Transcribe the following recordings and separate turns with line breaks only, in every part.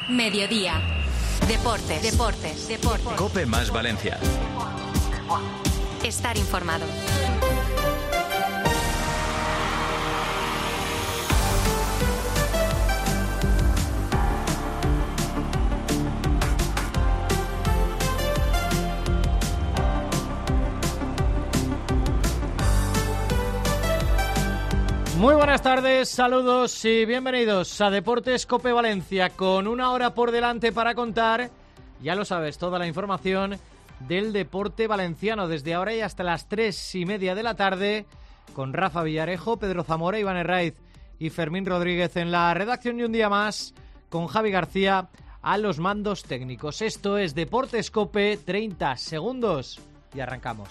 Mediodía. Deportes.
COPE más Valencia.
Estar informado.
Muy buenas tardes, saludos y bienvenidos a Deportes COPE Valencia, con una hora por delante para contar, ya lo sabes, toda la información del deporte valenciano desde ahora y hasta las 3:30 de la tarde, con Rafa Villarejo, Pedro Zamora, Iván Herraiz y Fermín Rodríguez en la redacción, y un día más con Javi García a los mandos técnicos. Esto es Deportes COPE, 30 segundos y arrancamos.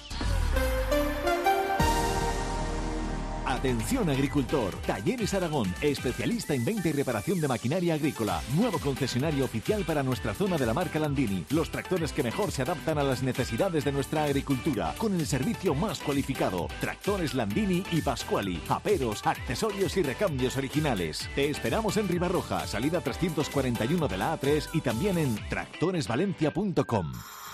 Atención agricultor, Talleres Aragón, especialista en venta y reparación de maquinaria agrícola, nuevo concesionario oficial para nuestra zona de la marca Landini, los tractores que mejor se adaptan a las necesidades de nuestra agricultura, con el servicio más cualificado, tractores Landini y Pasquali, aperos, accesorios y recambios originales. Te esperamos en Ribarroja, salida 341 de la A3 y también en tractoresvalencia.com.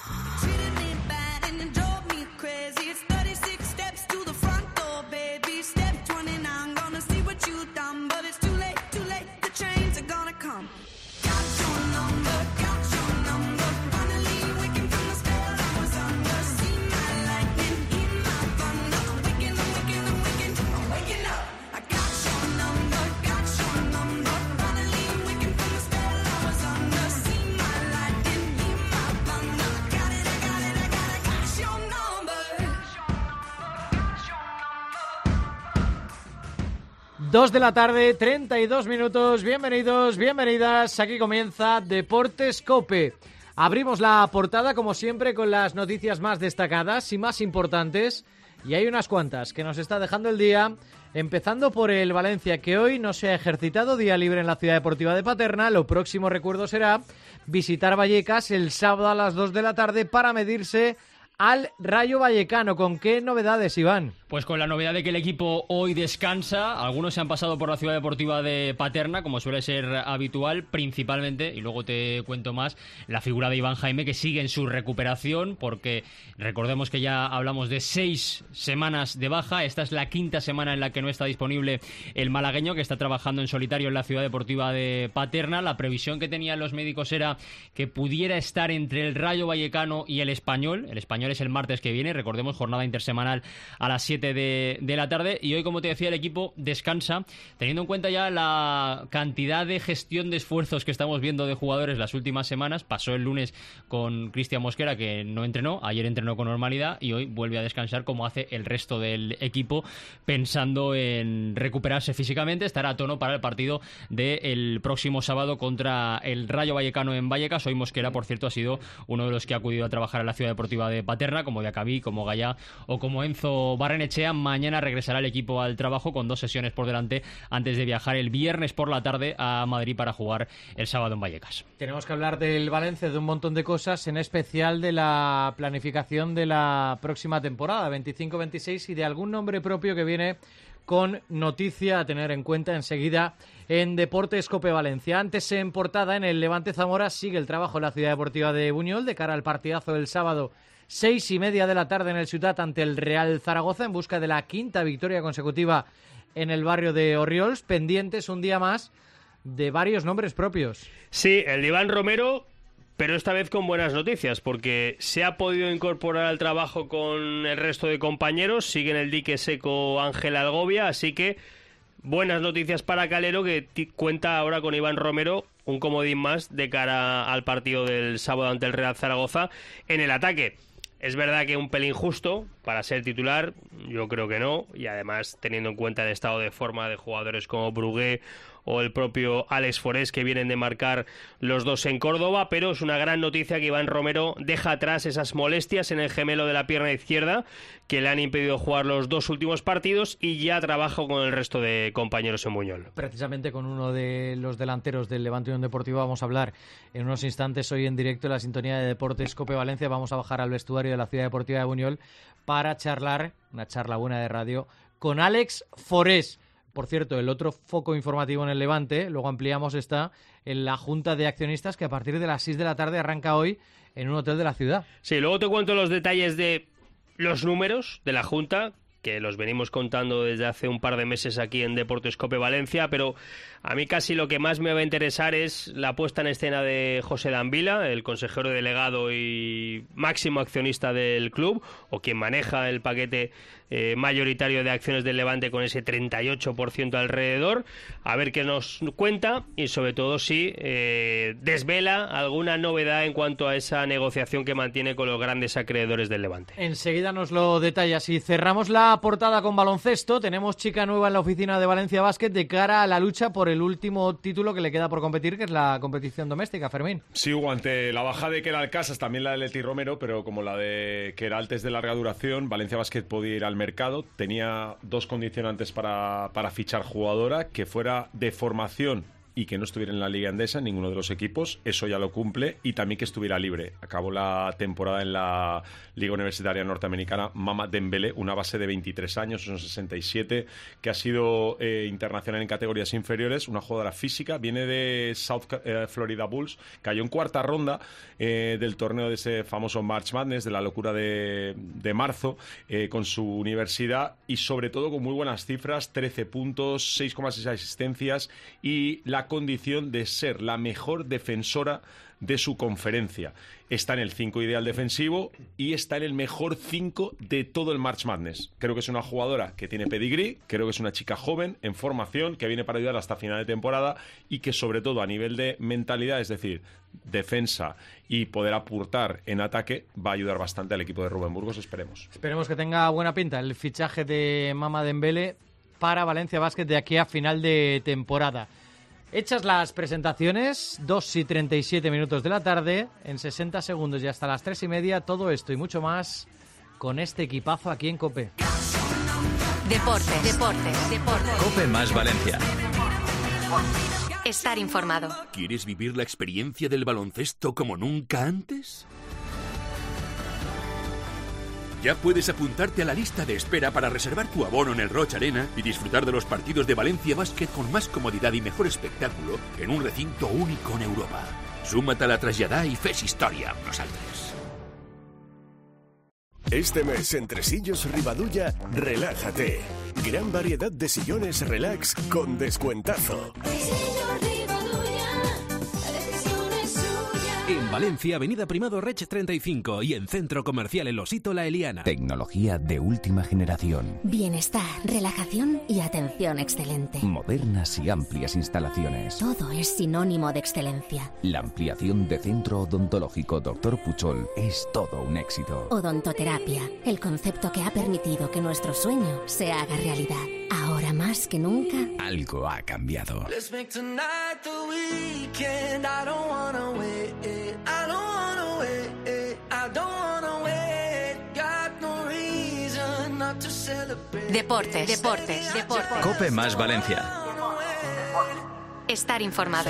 Dos de la tarde, 32 minutos. Bienvenidos, bienvenidas. Aquí comienza Deportes COPE. Abrimos la portada, como siempre, con las noticias más destacadas y más importantes. Y hay unas cuantas que nos está dejando el día. Empezando por el Valencia, que hoy no se ha ejercitado, día libre en la Ciudad Deportiva de Paterna. Lo próximo, recuerdo, será visitar Vallecas el sábado a las 2 de la tarde para medirse al Rayo Vallecano. ¿Con qué novedades, Iván?
Pues con la novedad de que el equipo hoy descansa. Algunos se han pasado por la Ciudad Deportiva de Paterna, como suele ser habitual, principalmente, y luego te cuento más, la figura de Iván Jaime, que sigue en su recuperación, porque recordemos que ya hablamos de 6 semanas de baja. Esta es la 5ª semana en la que no está disponible el malagueño, que está trabajando en solitario en la Ciudad Deportiva de Paterna. La previsión que tenían los médicos era que pudiera estar entre el Rayo Vallecano y el Español. El Español es el martes que viene, recordemos, jornada intersemanal a las 7 de la tarde, y hoy, como te decía, el equipo descansa, teniendo en cuenta ya la cantidad de gestión de esfuerzos que estamos viendo de jugadores las últimas semanas. Pasó el lunes con Cristian Mosquera, que no entrenó, ayer entrenó con normalidad y hoy vuelve a descansar, como hace el resto del equipo, pensando en recuperarse físicamente, estar a tono para el partido del próximo sábado contra el Rayo Vallecano en Vallecas. Hoy Mosquera, por cierto, ha sido uno de los que ha acudido a trabajar a la Ciudad Deportiva de Paterna, como Diacabí, como Gallá o como Enzo Barrenechea. Mañana regresará el equipo al trabajo con 2 sesiones por delante antes de viajar el viernes por la tarde a Madrid para jugar el sábado en Vallecas.
Tenemos que hablar del Valencia, de un montón de cosas, en especial de la planificación de la próxima temporada, 25-26, y de algún nombre propio que viene con noticia a tener en cuenta enseguida en Deportes COPE Valencia. Antes, en portada, en el Levante Zamora, sigue el trabajo en la Ciudad Deportiva de Buñol de cara al partidazo del sábado, 6:30 de la tarde en el Ciutat, ante el Real Zaragoza, en busca de la 5ª victoria consecutiva en el barrio de Orriols. Pendientes un día más de varios nombres propios.
Sí, el de Iván Romero, pero esta vez con buenas noticias, porque se ha podido incorporar al trabajo con el resto de compañeros. Sigue en el dique seco Ángel Algovia, así que buenas noticias para Calero, que cuenta ahora con Iván Romero, un comodín más de cara al partido del sábado ante el Real Zaragoza en el ataque. Es verdad que un pelín justo para ser titular, yo creo que no, y además teniendo en cuenta el estado de forma de jugadores como Brugué o el propio Alex Forés, que vienen de marcar los dos en Córdoba, pero es una gran noticia que Iván Romero deja atrás esas molestias en el gemelo de la pierna izquierda que le han impedido jugar los 2 últimos partidos, y ya trabaja con el resto de compañeros en Buñol.
Precisamente con uno de los delanteros del Levante Unión Deportiva vamos a hablar en unos instantes, hoy en directo en la sintonía de Deportes COPE Valencia. Vamos a bajar al vestuario de la Ciudad Deportiva de Buñol para charlar, una charla buena de radio, con Alex Forés. Por cierto, el otro foco informativo en el Levante, luego ampliamos, está en la Junta de Accionistas, que a partir de las 6 de la tarde arranca hoy en un hotel de la ciudad.
Sí, luego te cuento los detalles de los números de la Junta, que los venimos contando desde hace un par de meses aquí en Deportes Cope Valencia, pero a mí casi lo que más me va a interesar es la puesta en escena de José Danvila, el consejero delegado y máximo accionista del club, o quien maneja el paquete mayoritario de acciones del Levante con ese 38% alrededor, a ver qué nos cuenta y sobre todo si desvela alguna novedad en cuanto a esa negociación que mantiene con los grandes acreedores del Levante.
Enseguida nos lo detalla. Si cerramos la portada con baloncesto, tenemos chica nueva en la oficina de Valencia Basket de cara a la lucha por el último título que le queda por competir, que es la competición doméstica. Fermín.
Sí, Hugo, ante la baja de Keral Casas, también la de Leti Romero, pero como la de Queraltes de larga duración, Valencia Basket podía ir al mercado. Tenía dos condicionantes para fichar jugadora, que fuera de formación y que no estuviera en la Liga Endesa, ninguno de los equipos, eso ya lo cumple, y también que estuviera libre. Acabó la temporada en la Liga Universitaria Norteamericana Mama Dembélé, una base de 23 años, son 67, que ha sido internacional en categorías inferiores, una jugadora física, viene de South Florida Bulls, cayó en cuarta ronda del torneo de ese famoso March Madness, de la locura de marzo, con su universidad, y sobre todo con muy buenas cifras, 13 puntos, 6,6 asistencias, y la condición de ser la mejor defensora de su conferencia. Está en el 5 ideal defensivo y está en el mejor 5 de todo el March Madness. Creo que es una jugadora que tiene pedigrí, creo que es una chica joven, en formación, que viene para ayudar hasta final de temporada y que sobre todo a nivel de mentalidad, es decir, defensa y poder aportar en ataque, va a ayudar bastante al equipo de Rubén Burgos, esperemos.
Esperemos que tenga buena pinta el fichaje de Mama Dembélé para Valencia Basket de aquí a final de temporada. Hechas las presentaciones, 2:37 de la tarde, en 60 segundos y hasta las 3:30, todo esto y mucho más con este equipazo aquí en COPE.
Deportes.
COPE más Valencia.
Estar informado.
¿Quieres vivir la experiencia del baloncesto como nunca antes? Ya puedes apuntarte a la lista de espera para reservar tu abono en el Roig Arena y disfrutar de los partidos de Valencia Basket con más comodidad y mejor espectáculo en un recinto único en Europa. Súmate a la traslladà y fes història amb nosaltres.
Este mes en Tresillos Rivadulla, relájate. Gran variedad de sillones relax con descuentazo.
En Valencia, Avenida Primado Reig 35 y en Centro Comercial El Osito La Eliana.
Tecnología de última generación.
Bienestar, relajación y atención excelente.
Modernas y amplias instalaciones.
Todo es sinónimo de excelencia.
La ampliación de Centro Odontológico Dr. Puchol es todo un éxito.
Odontoterapia, el concepto que ha permitido que nuestro sueño se haga realidad. Ahora más que nunca,
algo ha cambiado.
Deportes.
COPE más Valencia.
Estar informado.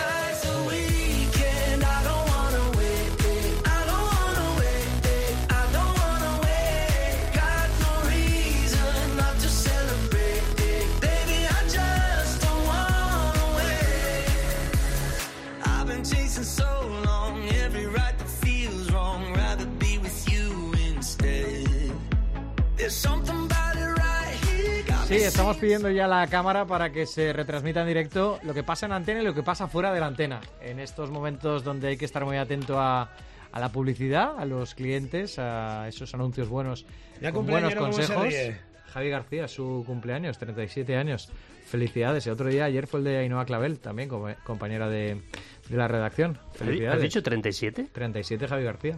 Sí, estamos pidiendo ya a la cámara para que se retransmita en directo lo que pasa en antena y lo que pasa fuera de la antena. En estos momentos donde hay que estar muy atento a la publicidad, a los clientes, a esos anuncios buenos, con buenos consejos. Javi García, su cumpleaños, 37 años. Felicidades. El otro día, ayer fue el de Ainhoa Clavel, también compañera de la redacción. Felicidades.
¿Has dicho 37?
37, Javi García.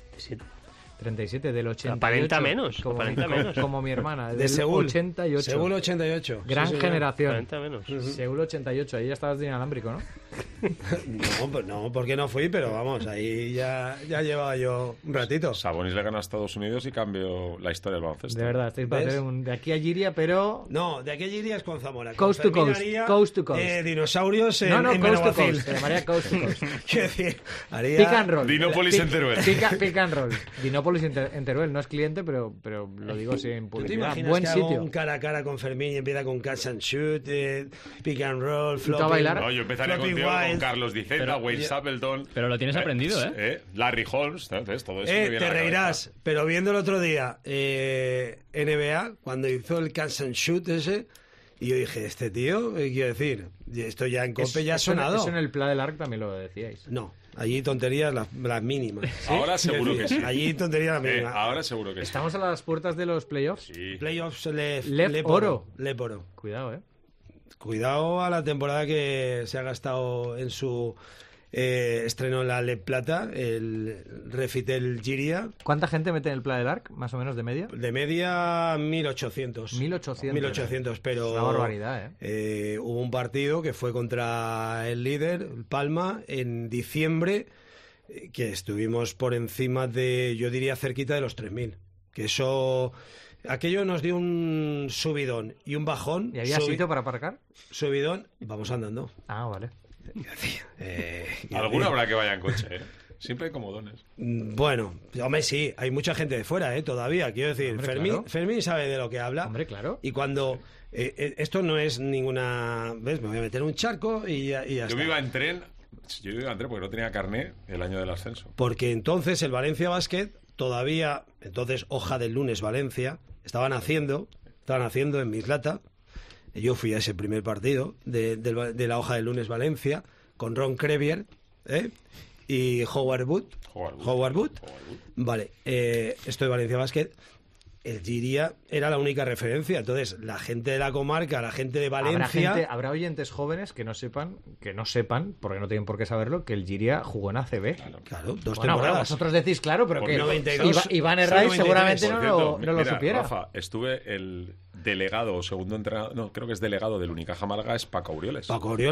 37 del 88.
Aparenta menos.
Como mi hermana.
De Seúl.
88.
Seúl 88.
Gran generación.
Aparenta menos.
Seúl 88. Ahí ya estabas de inalámbrico, ¿no?
No, porque no fui, pero vamos, ahí ya llevaba yo un ratito.
Sabonis le gana a Estados Unidos y cambió la historia del baloncesto.
De verdad, estáis para hacer de aquí a Giria, pero...
No, de aquí a Giria es con Zamora.
Coast to coast. Coast to coast.
Dinosaurios en
coast to coast. Se llamaría coast to coast.
Quiero decir, haría...
Pick and roll.
Dinópolis en Teruel.
Pick and roll. Dinópolis Cinépolis en Teruel. No es cliente, pero lo digo sin
¿Tú te
publicidad.
imaginas
Buen
que hago
sitio.
un cara a cara con Fermín y empieza con catch and shoot, pick and roll,
tú a
flopping?
bailar?
No, yo empezaría
Flopping
contigo con
Wild.
Carlos Dicenta, Wayne Stapleton.
Pero lo tienes aprendido, ¿eh?
Larry Holmes, entonces todo eso me viene a
Te
la
reirás,
cabeza.
pero viendo el otro día NBA, cuando hizo el catch and shoot ese, y yo dije, este tío, quiero decir, esto ya en Cope ya ha sonado.
Eso en el Pla del Arc también lo decíais.
No, allí tonterías las mínimas.
Ahora seguro que sí.
Allí tonterías las mínimas.
Ahora seguro que sí.
Estamos a las puertas de los playoffs.
Sí.
Playoffs
Oro.
Leporo.
Cuidado,
Cuidado a la temporada que se ha gastado en su estreno en la Lep Plata, el Refitel Giria.
¿Cuánta gente mete en el Pla del Arc, más o menos, de media?
De media 1.800.
1.800.
Pero...
Es una barbaridad,
hubo un partido que fue contra el líder, el Palma, en diciembre, que estuvimos por encima de, yo diría, cerquita de los 3.000. Que eso... Aquello nos dio un subidón y un bajón.
¿Y había sitio para aparcar?
Subidón, vamos andando.
Ah, vale.
Alguno habrá que vaya en coche, ¿eh? Siempre hay comodones.
Bueno, hombre, sí, hay mucha gente de fuera, todavía. Quiero decir,
Hombre,
Fermín,
claro.
Fermín sabe de lo que habla.
Hombre, claro.
Y cuando... esto no es ninguna... ¿Ves? Me voy a meter en un charco y ya
Yo
está.
me iba en tren. Yo iba en tren porque no tenía carné el año del ascenso.
Porque entonces el Valencia Basket todavía... Entonces, hoja del lunes Valencia... Estaban haciendo en Mislata. Yo fui a ese primer partido de la hoja del lunes Valencia con Ron Crevier y Howard Wood. Vale, esto de Valencia Basket. El Giria era la única referencia. Entonces, la gente de la comarca, la gente de Valencia...
Habrá oyentes jóvenes que no sepan, porque no tienen por qué saberlo, que el Giria jugó en ACB.
Claro, dos
Bueno,
temporadas.
Vosotros decís, claro, pero
Porque
que
92,
Iván Herraiz
93.
seguramente
Por
no
cierto,
lo
mira,
supiera.
Rafa, estuve el delegado o segundo entrenador, no, creo que es delegado del Unicaja Málaga, es Paco Aurioles.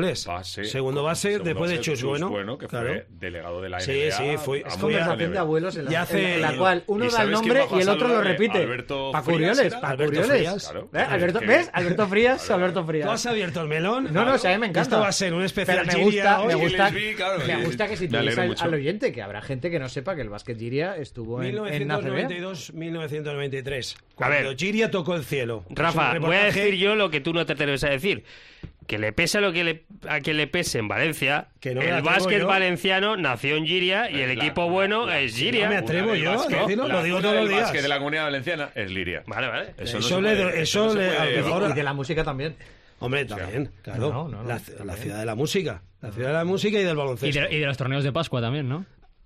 Segundo base después de Chus
Bueno, que
claro.
fue delegado de la NBA.
Sí, fue.
Es conversación de abuelos en la cual uno
¿Y
da el
sabes quién
nombre
bajó a
y el otro lo
saludarle?
repite.
Alberto
Paco
Frías
Urioles.
era.
Paco
Alberto
Urioles.
Frías.
Claro.
Alberto,
Qué
¿ves?
bien.
Alberto Frías,
Claro.
Alberto Frías.
¿Tú has abierto el melón?
No, si a mí me encanta.
Esto va a ser un especial
Pero
Giria
me
hoy.
gusta,
les vi, claro,
me gusta que
me
situéis
alegro mucho.
al oyente, que habrá gente que no sepa que el básquet Giria estuvo en ACB.
1992-1993.
A
Cuando
ver.
Giria tocó el cielo.
Rafa,
Es un
voy a
reportaje-
decir yo lo que tú no te atreves a decir. Que le pese a quien le pese en Valencia,
Que no me
el
atrevo
básquet
yo.
valenciano nació en Giria y el equipo bueno es Giria.
No me atrevo yo a decirlo, lo digo todos los días.
básquet de la Comunidad Valenciana es Liria.
Vale.
Eso
Eso
no se
le-
puede-
eso
no se
le-
puede-
a lo mejor-
Y de la música también.
Hombre, también, claro.
No,
la ciudad de la música. La ciudad de la música y del
Y
baloncesto.
de los torneos de Pascua también, ¿no?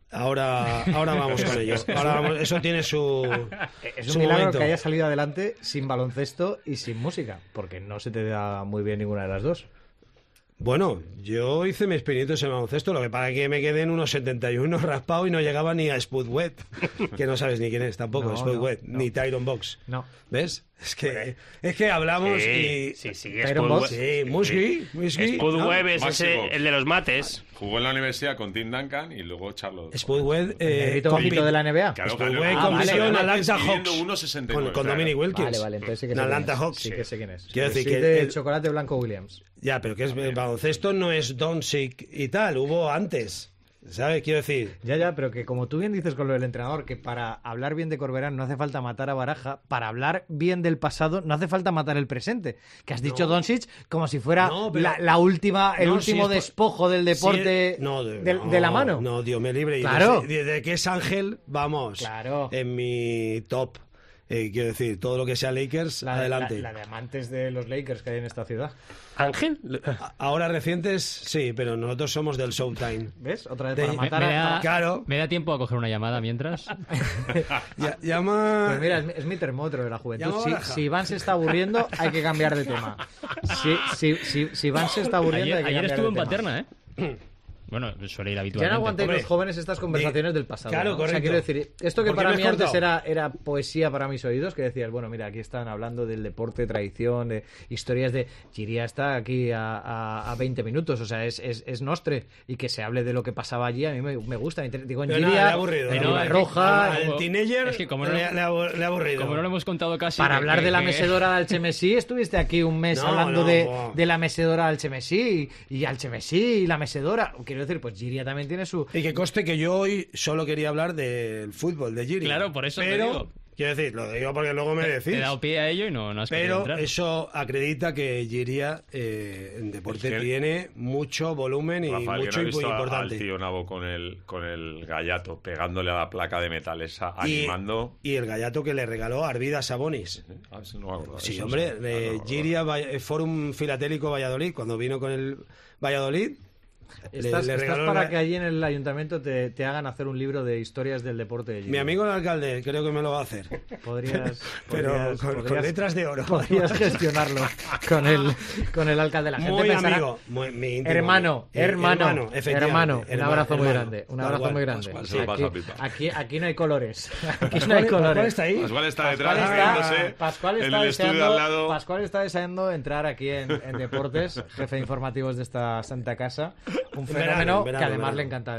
Ahora vamos con ello. Ahora vamos, eso tiene su
Es
su
un milagro
momento.
que haya salido adelante sin baloncesto y sin música, porque no se te da muy bien ninguna de las dos.
Bueno, yo hice mis pinitos en baloncesto, lo que pasa es que me quedé en unos 71 raspado y no llegaba ni a Spudwet, que no sabes ni quién es tampoco,
No,
Spudwet,
no.
ni Tyron Box.
No.
¿Ves? Es que hablamos y...
Sí,
Tyron Box.
Sí, Musky.
Spudweb es
Maxi
ese,
Box.
el de los mates.
Jugó en la universidad con Tim Duncan y luego Charlotte.
Spudwet...
El negrito bajito de la NBA.
Claro,
Spudweb
ganó-
compitió
vale,
en
vale.
Atlanta
midiendo
Hawks
1,69,
con Dominic Wilkins.
Vale, entonces sí que
En
sé quién
Atlanta
es.
Hawks.
Sí que sé quién es.
Quiero decir
Sí,
que
de
el-
chocolate blanco Williams.
Ya, pero que es el baloncesto no es Doncic y tal, hubo antes. ¿Sabes? Quiero decir...
Ya, pero que como tú bien dices con lo del entrenador, que para hablar bien de Corberán no hace falta matar a Baraja, para hablar bien del pasado no hace falta matar el presente. Que has dicho Doncic como si fuera
No, pero-
la última, el
No,
último
si es por-
despojo del deporte de la mano.
No, Dios me libre. Y
Claro.
desde que es Ángel, vamos.
Claro.
En mi top. Quiero decir, todo lo que sea Lakers, adelante.
La de amantes de los Lakers que hay en esta ciudad.
¿Ángel?
Ahora recientes, sí, pero nosotros somos del Showtime.
¿Ves? Otra vez
De-
para matar a...
Claro.
¿Me da tiempo a coger una llamada mientras?
Llama...
Pues mira, es mi termómetro de la juventud.
Llama a
Si,
Baraja.
si Iván se está aburriendo, hay que cambiar de tema. Si Iván se está aburriendo, hay que
Ayer
cambiar
estuve
de
en
tema.
Paterna, ¿eh? Bueno, suele ir
Ya
habitualmente.
no aguantéis
Hombre,
los jóvenes estas conversaciones del pasado.
claro,
¿no? O sea,
correcto.
quiero decir, esto que
¿Por qué
para
me
mí
has
antes
cortado?
era poesía para mis oídos, que decías, bueno, mira, aquí están hablando del deporte, tradición, de historias de... Giria está aquí a 20 minutos, o sea, es nostre, y que se hable de lo que pasaba allí, a mí me gusta. Digo, en
Pero nada,
Giria,
le ha aburrido.
en
No,
Luna
es que-
Roja...
El teenager
Es que como no
le ha aburrido.
Como no lo hemos contado casi...
Para
que-
hablar de la
que-
mecedora del Chemesí, estuviste aquí un mes
No,
hablando
no,
de,
buah.
de la mecedora del Chemesí y al Chemesí y la mecedora. Quiero quiero decir, pues Giria también tiene su...
Y que conste que yo hoy solo quería hablar del fútbol de Giria.
Claro, por eso te
pero
digo.
Quiero decir, lo digo porque luego me decís.
Te he dado pie a ello y no has querido
Pero
entrar.
eso acredita que Giria en deporte tiene mucho volumen y
Rafael,
mucho
que no he
y muy
visto
importante.
al tío Navo con el gallato, pegándole a la placa de metal esa, animando.
Y el gallato que le regaló Arvida Sabonis. Sí, hombre, Giria Fórum Filatélico Valladolid, cuando vino con el Valladolid.
Estás para que allí en el ayuntamiento te hagan hacer un libro de historias del deporte de Giria.
Mi amigo el alcalde creo que me lo va a hacer.
Podrías
con letras de oro.
Podrías gestionarlo con el alcalde. La gente
muy
pensará,
amigo, mi íntimo
hermano,
efectivamente,
un abrazo muy grande, un abrazo muy grande. Aquí no hay colores. Aquí no hay colores.
Pascual está ahí.
Pascual está detrás,
Pascual
en el estudio al lado.
Pascual está deseando entrar aquí en Deportes, jefe de informativos de esta santa casa. Un fenómeno que además le encanta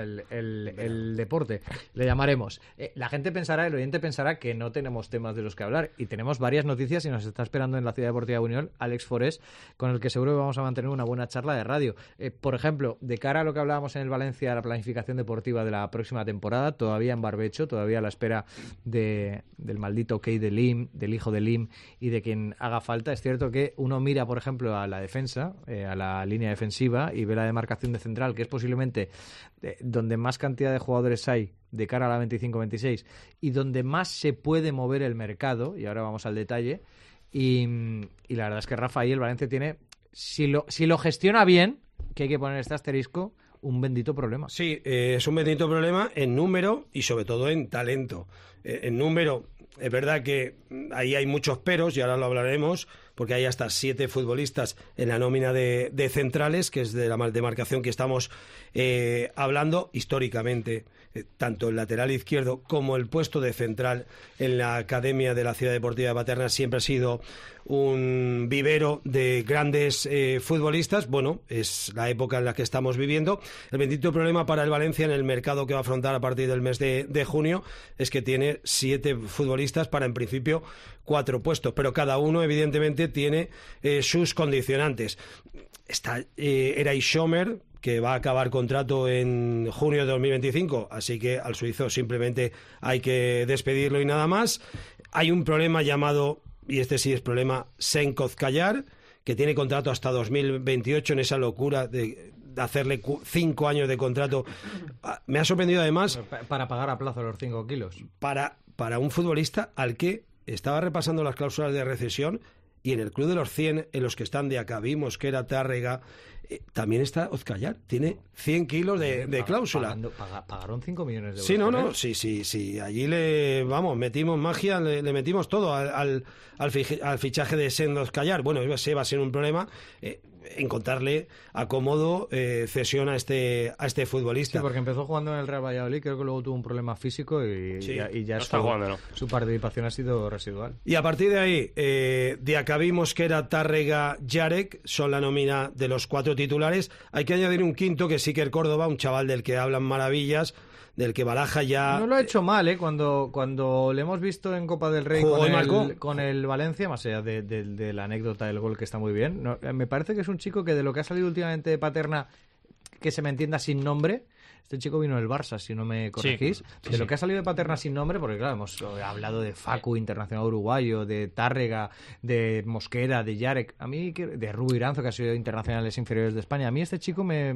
el deporte. Le llamaremos. La gente pensará, el oyente pensará que no tenemos temas de los que hablar, y tenemos varias noticias y nos está esperando en la Ciudad Deportiva de Unión Alex Forés, con el que seguro que vamos a mantener una buena charla de radio. Por ejemplo, de cara a lo que hablábamos en el Valencia, a la planificación deportiva de la próxima temporada, todavía en barbecho, todavía a la espera del maldito ok de Lim, del hijo de Lim y de quien haga falta. Es cierto que uno mira, por ejemplo, a la defensa, a la línea defensiva, y ve la demarcación de central, que es posiblemente donde más cantidad de jugadores hay de cara a la 25-26 y donde más se puede mover el mercado, y ahora vamos al detalle, y la verdad es que Rafa, ahí el Valencia tiene, si lo gestiona bien, que hay que poner este asterisco, un bendito problema.
Sí, es un bendito problema en número y sobre todo en talento. En número, es verdad que ahí hay muchos peros, y ahora lo hablaremos, porque hay hasta 7 futbolistas en la nómina de centrales, que es de la demarcación que estamos hablando históricamente. Tanto el lateral izquierdo como el puesto de central en la Academia de la Ciudad Deportiva de Paterna siempre ha sido un vivero de grandes futbolistas. Bueno, es la época en la que estamos viviendo. El bendito problema para el Valencia en el mercado que va a afrontar a partir del mes de junio es que tiene 7 futbolistas para, en principio, 4 puestos, pero cada uno evidentemente tiene sus condicionantes. Está Eray Schomer, que va a acabar contrato en junio de 2025, así que al suizo simplemente hay que despedirlo y nada más. Hay un problema llamado, y este sí es problema, Senkov Kallar, que tiene contrato hasta 2028 en esa locura de hacerle 5 años de contrato. Me ha sorprendido además...
Para pagar a plazo los 5 kilos.
Para un futbolista al que estaba repasando las cláusulas de rescisión, y en el club de los 100, en los que están Diacabí, Mosquera, Tárrega, también está Ozcayar. Tiene 100 kilos de cláusula.
Pagaron 5 millones de euros.
Sí, no, sí. Allí metimos magia, le metimos todo al fichaje de Sendo Ozcayar. Bueno, ese va a ser un problema. Encontrarle acomodo, cesión a este futbolista.
Sí, porque empezó jugando en el Real Valladolid, creo que luego tuvo un problema físico y ya su participación ha sido residual.
Y a partir de ahí, Diacabí, Mosquera, Tárrega, Yarek son la nómina de los 4 titulares. Hay que añadir un quinto, que es Iker Córdoba, un chaval del que hablan maravillas, del que Baraja ya...
No lo ha hecho mal, cuando le hemos visto en Copa del Rey con el Valencia, más allá de la anécdota del gol, que está muy bien. No, me parece que es un chico que, de lo que ha salido últimamente de Paterna, que se me entienda sin nombre... Este chico vino del Barça, si no me corregís. De lo que ha salido de Paterna sin nombre, porque claro, hemos hablado de Facu, internacional uruguayo, de Tárrega, de Mosquera, de Yarek, a mí, de Rubo Iranzo, que ha sido internacionales inferiores de España. A mí este chico me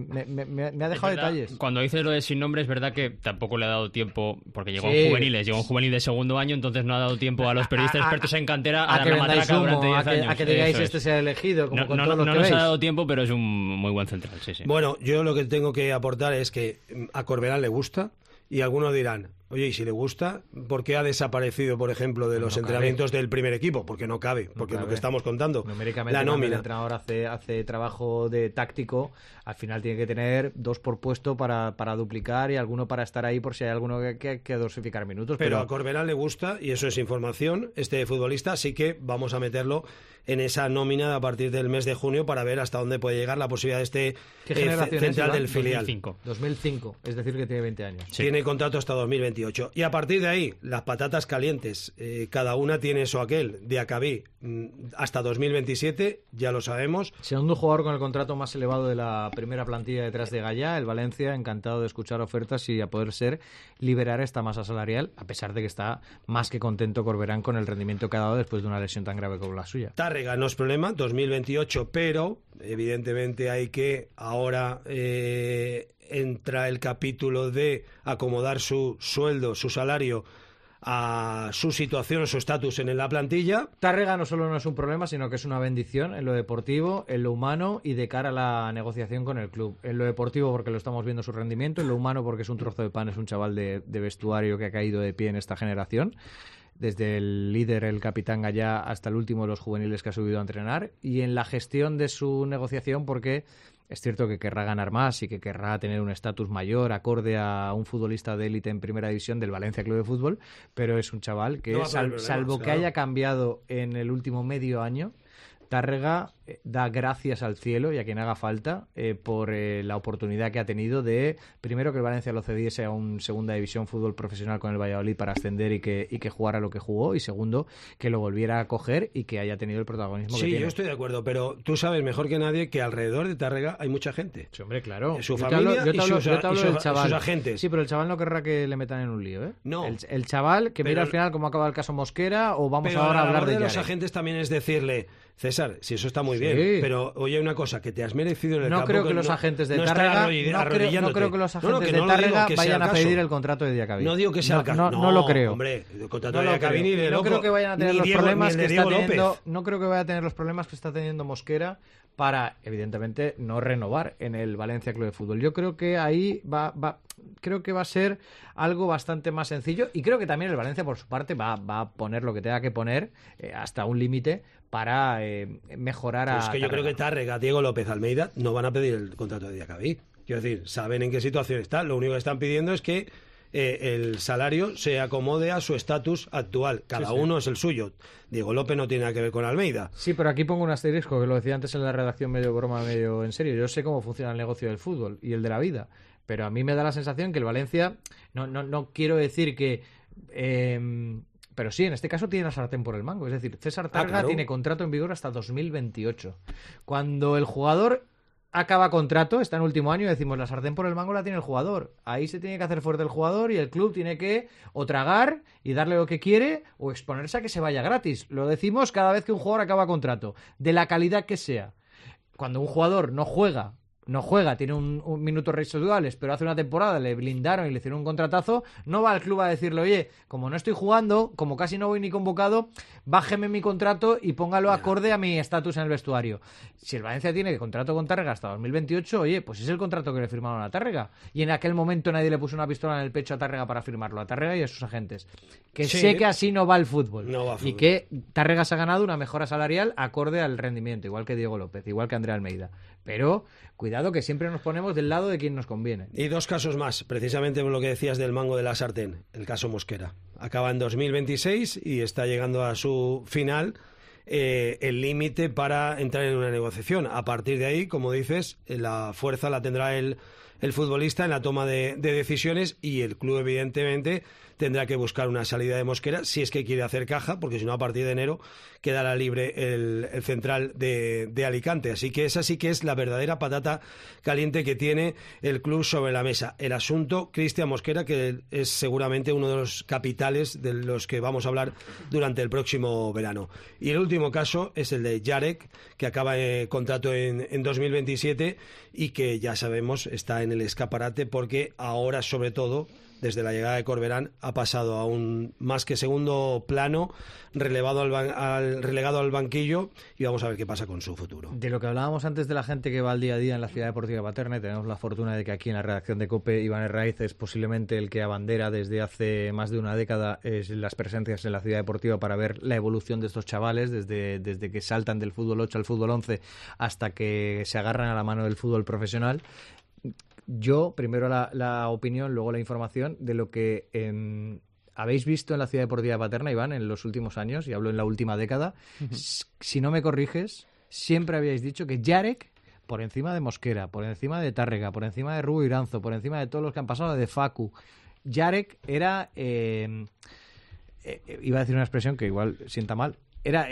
ha dejado detalles.
Cuando dices lo de sin nombre, es verdad que tampoco le ha dado tiempo, porque llegó en juveniles, llegó en juvenil de segundo año, entonces no ha dado tiempo a los periodistas expertos en cantera a dar la matraca durante 10 años.
A que digáis este sea elegido, como con todos los que
nos
veis.
ha dado tiempo, pero es un muy buen central, sí.
Bueno, yo lo que tengo que aportar es que a Corberán le gusta, y algunos dirán, oye, y si le gusta, ¿por qué ha desaparecido, por ejemplo, de los entrenamientos del primer equipo? Porque no cabe, porque es lo que estamos contando.
Numéricamente,
la nómina.
el entrenador hace trabajo de táctico, al final tiene que tener 2 por puesto para duplicar y alguno para estar ahí por si hay alguno que dosificar minutos.
Pero a Corberán le gusta, y eso es información, este futbolista, así que vamos a meterlo en esa nómina a partir del mes de junio para ver hasta dónde puede llegar la posibilidad de este central del filial.
2005, es decir, que tiene 20 años.
Sí. Tiene contrato hasta 2025. 2028. Y a partir de ahí, las patatas calientes, cada una tiene eso aquel, de Acabí hasta 2027, ya lo sabemos.
Segundo jugador con el contrato más elevado de la primera plantilla detrás de Gallá, el Valencia, encantado de escuchar ofertas y a poder ser liberar esta masa salarial, a pesar de que está más que contento Corberán con el rendimiento que ha dado después de una lesión tan grave como la suya.
Tárrega no es problema, 2028, pero evidentemente hay que ahora entra el capítulo de acomodar su sueldo, su salario a su situación o su estatus en la plantilla.
Tárrega no solo no es un problema, sino que es una bendición en lo deportivo, en lo humano y de cara a la negociación con el club. En lo deportivo porque lo estamos viendo su rendimiento, en lo humano porque es un trozo de pan, es un chaval de vestuario que ha caído de pie en esta generación, desde el líder, el capitán Gallá, hasta el último de los juveniles que ha subido a entrenar, y en la gestión de su negociación porque es cierto que querrá ganar más y que querrá tener un estatus mayor acorde a un futbolista de élite en primera división del Valencia Club de Fútbol, pero es un chaval que, salvo que haya cambiado en el último medio año, Tárrega da gracias al cielo y a quien haga falta por la oportunidad que ha tenido de, primero, que el Valencia lo cediese a un segunda división fútbol profesional con el Valladolid para ascender y que jugara lo que jugó, y segundo, que lo volviera a coger y que haya tenido el protagonismo que tiene.
Sí, yo estoy de acuerdo, pero tú sabes mejor que nadie que alrededor de Tárrega hay mucha gente.
Sí, hombre, claro.
Su familia y sus agentes.
Sí, pero el chaval no querrá que le metan en un lío, ¿eh?
No.
El chaval que mira al final cómo acaba el caso Mosquera, o vamos ahora a hablar de
los agentes también es decirle, César, si eso está muy bien, pero oye, una cosa, que te has merecido en el campo.
No creo que los agentes de Tárrega vayan a pedir el contrato de Diacabí.
No digo que sea el caso.
No lo creo.
Hombre, el contrato de Diacabí ni de
loco. No creo que vayan a tener los problemas que está teniendo. No creo que vaya a tener los problemas que está teniendo Mosquera para, evidentemente, no renovar en el Valencia Club de Fútbol. Yo creo que ahí creo que va a ser algo bastante más sencillo, y creo que también el Valencia, por su parte, va a poner lo que tenga que poner hasta un límite para mejorar a...
Es que yo creo que Tárrega, Diego López, Almeida no van a pedir el contrato de Diacabí. Quiero decir, saben en qué situación está. Lo único que están pidiendo es que el salario se acomode a su estatus actual. Cada uno es el suyo. Diego López no tiene nada que ver con Almeida.
Sí, pero aquí pongo un asterisco, que lo decía antes en la redacción, medio broma, medio en serio. Yo sé cómo funciona el negocio del fútbol y el de la vida, pero a mí me da la sensación que el Valencia, no quiero decir que... pero sí, en este caso tiene la sartén por el mango. Es decir, César Tárrega tiene contrato en vigor hasta 2028. Cuando el jugador acaba contrato, está en último año, decimos, la sartén por el mango la tiene el jugador. Ahí se tiene que hacer fuerte el jugador, y el club tiene que o tragar y darle lo que quiere, o exponerse a que se vaya gratis. Lo decimos cada vez que un jugador acaba contrato, de la calidad que sea. Cuando un jugador no juega, tiene un minutos residuales, pero hace una temporada le blindaron y le hicieron un contratazo, no va al club a decirle, oye, como no estoy jugando, como casi no voy ni convocado, bájeme mi contrato y póngalo acorde a mi estatus en el vestuario. Si el Valencia tiene contrato con Tárrega hasta 2028, oye, pues es el contrato que le firmaron a Tárrega. Y en aquel momento nadie le puso una pistola en el pecho a Tárrega para firmarlo, a Tárrega y a sus agentes. Que sé que así no va el fútbol. Y que Tárrega se ha ganado una mejora salarial acorde al rendimiento, igual que Diego López, igual que Andrea Almeida. Pero cuidado, que siempre nos ponemos del lado de quien nos conviene.
Y dos casos más, precisamente por lo que decías del mango de la sartén. El caso Mosquera. Acaba en 2026 y está llegando a su final el límite para entrar en una negociación. A partir de ahí, como dices, la fuerza la tendrá el futbolista en la toma de decisiones, y el club, evidentemente, tendrá que buscar una salida de Mosquera si es que quiere hacer caja, porque si no, a partir de enero quedará libre el central de Alicante. Así que esa sí que es la verdadera patata caliente que tiene el club sobre la mesa. El asunto Cristian Mosquera, que es seguramente uno de los capitales de los que vamos a hablar durante el próximo verano. Y el último caso es el de Jarek, que acaba contrato en 2027 y que ya sabemos está en el escaparate, porque ahora, sobre todo, desde la llegada de Corberán, ha pasado a un más que segundo plano, relegado al banquillo, y vamos a ver qué pasa con su futuro.
De lo que hablábamos antes de la gente que va al día a día en la Ciudad Deportiva de Paterna, tenemos la fortuna de que aquí en la redacción de COPE, Iván Herraiz es posiblemente el que abandera desde hace más de una década las presencias en la Ciudad Deportiva para ver la evolución de estos chavales, desde que saltan del fútbol 8 al fútbol 11 hasta que se agarran a la mano del fútbol profesional. Yo, primero la opinión, luego la información de lo que habéis visto en la Ciudad Deportiva de Paterna, Iván, en los últimos años, y hablo en la última década. Si no me corriges, siempre habíais dicho que Jarek, por encima de Mosquera, por encima de Tárrega, por encima de Rubo Iranzo, por encima de todos los que han pasado, de Facu, Jarek era, iba a decir una expresión que igual sienta mal, era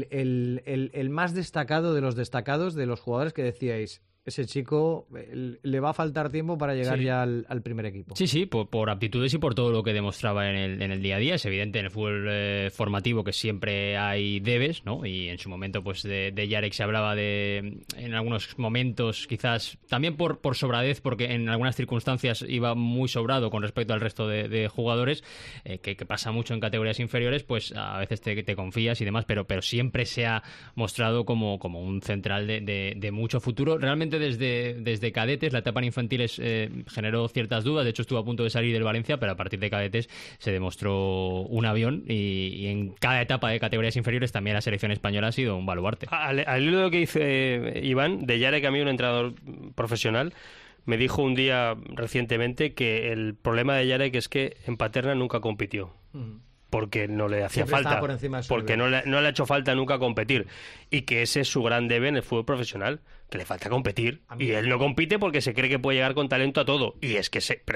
el más destacado de los destacados de los jugadores que decíais, ese chico le va a faltar tiempo para llegar ya al primer equipo.
Sí, por aptitudes y por todo lo que demostraba en el día a día. Es evidente en el fútbol formativo que siempre hay debes, ¿no? Y en su momento pues de Jarek se hablaba en algunos momentos quizás también por sobradez, porque en algunas circunstancias iba muy sobrado con respecto al resto de jugadores, que pasa mucho en categorías inferiores, pues a veces te confías y demás, pero siempre se ha mostrado como un central de mucho futuro. Realmente desde cadetes, la etapa en infantiles generó ciertas dudas, de hecho estuvo a punto de salir del Valencia, pero a partir de cadetes se demostró un avión y en cada etapa de categorías inferiores también la selección española ha sido un baluarte.
Al hilo de lo que dice Iván, de Jarek, a mí un entrenador profesional me dijo un día recientemente que el problema de Jarek es que en Paterna nunca compitió. Porque no le hacía falta, porque no le ha hecho falta nunca competir, y que ese es su gran debe en el fútbol profesional, que le falta competir, y él no compite porque se cree que puede llegar con talento a todo, y es que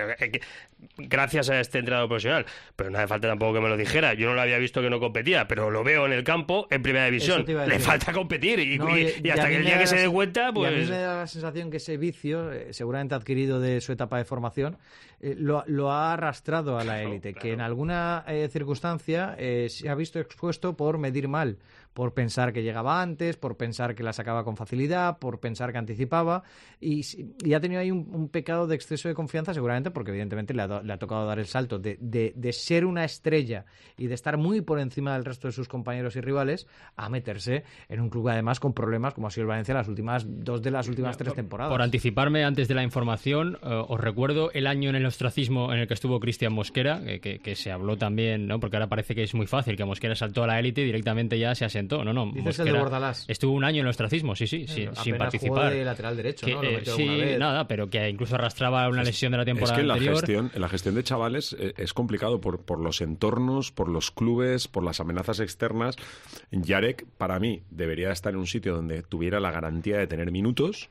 gracias a este entrenador profesional, pero no hace falta tampoco que me lo dijera, yo no lo había visto que no competía, pero lo veo en el campo en primera división, le falta competir, y hasta que el día que se dé cuenta, pues...
Y a mí me da la sensación que ese vicio, seguramente adquirido de su etapa de formación, lo ha arrastrado a la élite, que en alguna circunstancia se ha visto expuesto por medir mal, por pensar que llegaba antes, por pensar que la sacaba con facilidad, por pensar que anticipaba, y ha tenido ahí un pecado de exceso de confianza, seguramente porque evidentemente le ha tocado dar el salto de ser una estrella y de estar muy por encima del resto de sus compañeros y rivales a meterse en un club además con problemas como ha sido el Valencia las últimas dos de las últimas tres temporadas.
Por anticiparme antes de la información, os recuerdo el año en el ostracismo en el que estuvo Cristian Mosquera, que se habló también, ¿no? Porque ahora parece que es muy fácil, que Mosquera saltó a la élite y directamente ya se asentó. No,
dices el de Bordalás.
Estuvo un año en el ostracismo, sí, sin participar.
Jugó de lateral derecho, ¿no? Lo metió
sí,
alguna vez.
Nada, pero que incluso arrastraba una lesión de la temporada anterior.
En la gestión de chavales es complicado por los entornos, por los clubes, por las amenazas externas. Jarek, para mí, debería estar en un sitio donde tuviera la garantía de tener minutos.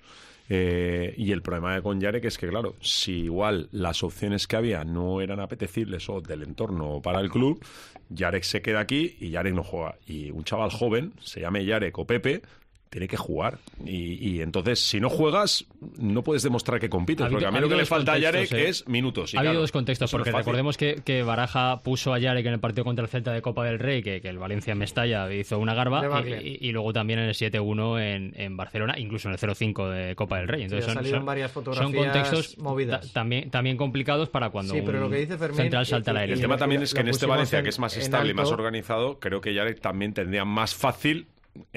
Y el problema con Jarek es que, claro, si igual las opciones que había no eran apetecibles o del entorno o para el club, Jarek se queda aquí y Jarek no juega. Y un chaval joven, se llame Jarek o Pepe, tiene que jugar. Y entonces, si no juegas, no puedes demostrar que compites. Porque a mí lo que le falta a Jarek es minutos.
Ha habido dos contextos, porque recordemos que Baraja puso a Jarek en el partido contra el Celta de Copa del Rey, que el Valencia en Mestalla hizo una garba, y luego también en el 7-1 en Barcelona, incluso en el 0-5 de Copa del Rey. Entonces
son varias fotografías
son contextos
movidas.
También complicados para cuando
pero lo que dice Fermín,
central salta a la élite.
El tema también es que en este Valencia, que es más estable y más organizado, creo que Jarek también tendría más fácil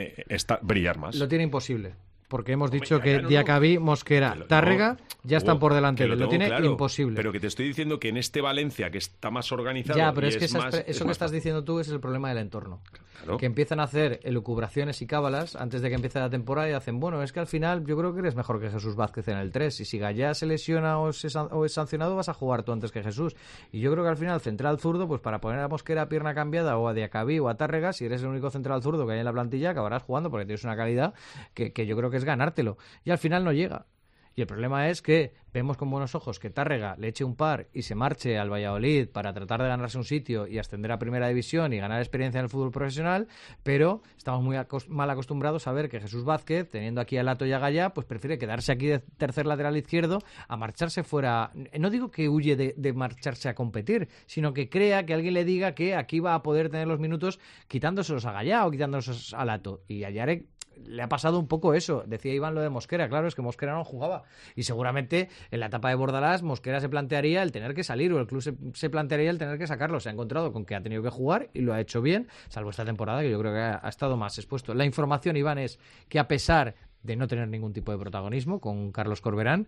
brillar más.
Lo tiene imposible, porque hemos dicho que Diacabí, Mosquera, Tárrega ya están por delante de él. Lo tiene imposible.
Pero que te estoy diciendo que en este Valencia, que está más organizado...
Ya, pero es que eso que estás diciendo tú es el problema del entorno. Claro. Que empiezan a hacer elucubraciones y cábalas antes de que empiece la temporada y hacen, bueno, es que al final yo creo que eres mejor que Jesús Vázquez en el 3, y si Gallá se lesiona o es sancionado vas a jugar tú antes que Jesús. Y yo creo que al final central zurdo, pues para poner a Mosquera a pierna cambiada o a Diacabí o a Tárrega, si eres el único central zurdo que hay en la plantilla, acabarás jugando porque tienes una calidad que yo creo que es ganártelo. Y al final no llega. Y el problema es que vemos con buenos ojos que Tárrega le eche un par y se marche al Valladolid para tratar de ganarse un sitio y ascender a Primera División y ganar experiencia en el fútbol profesional, pero estamos muy mal acostumbrados a ver que Jesús Vázquez, teniendo aquí a Lato y a Gallá, pues prefiere quedarse aquí de tercer lateral izquierdo a marcharse fuera. No digo que huye de marcharse a competir, sino que crea que alguien le diga que aquí va a poder tener los minutos quitándoselos a Gallá o quitándoselos a Lato. Y a Jarek le ha pasado un poco eso. Decía Iván lo de Mosquera, claro, es que Mosquera no jugaba y seguramente en la etapa de Bordalás Mosquera se plantearía el tener que salir o el club se plantearía el tener que sacarlo. Se ha encontrado con que ha tenido que jugar y lo ha hecho bien, salvo esta temporada que yo creo que ha estado más expuesto. La información, Iván, es que a pesar de no tener ningún tipo de protagonismo con Carlos Corberán,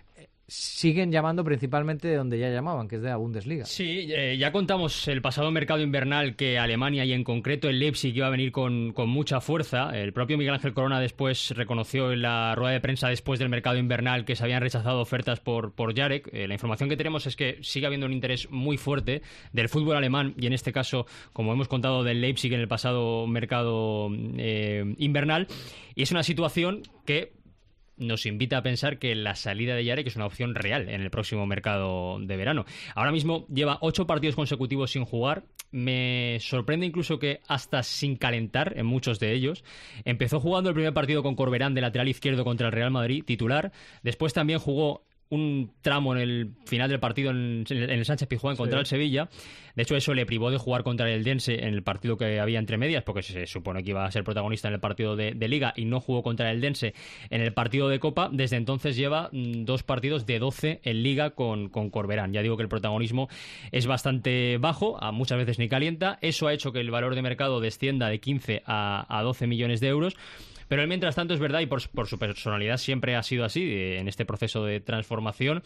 siguen llamando principalmente de donde ya llamaban, que es de la Bundesliga.
Sí, ya contamos el pasado mercado invernal que Alemania y en concreto el Leipzig iba a venir con mucha fuerza. El propio Miguel Ángel Corona después reconoció en la rueda de prensa después del mercado invernal que se habían rechazado ofertas por Jarek. La información que tenemos es que sigue habiendo un interés muy fuerte del fútbol alemán y en este caso, como hemos contado, del Leipzig en el pasado mercado invernal, y es una situación que nos invita a pensar que la salida de Jarek es una opción real en el próximo mercado de verano. Ahora mismo lleva 8 partidos consecutivos sin jugar. Me sorprende incluso que hasta sin calentar en muchos de ellos. Empezó jugando el primer partido con Corberán de lateral izquierdo contra el Real Madrid, titular. Después también jugó un tramo en el final del partido en el Sánchez Pizjuán contra el Sevilla. De hecho, eso le privó de jugar contra el Eldense en el partido que había entre medias, porque se supone que iba a ser protagonista en el partido de Liga, y no jugó contra el Eldense en el partido de Copa. Desde entonces lleva 2 partidos de 12 en Liga con Corberán. Ya digo que el protagonismo es bastante bajo, muchas veces ni calienta. Eso ha hecho que el valor de mercado descienda de 15 a 12 millones de euros. Pero él, mientras tanto, es verdad, y por su personalidad siempre ha sido así, en este proceso de transformación.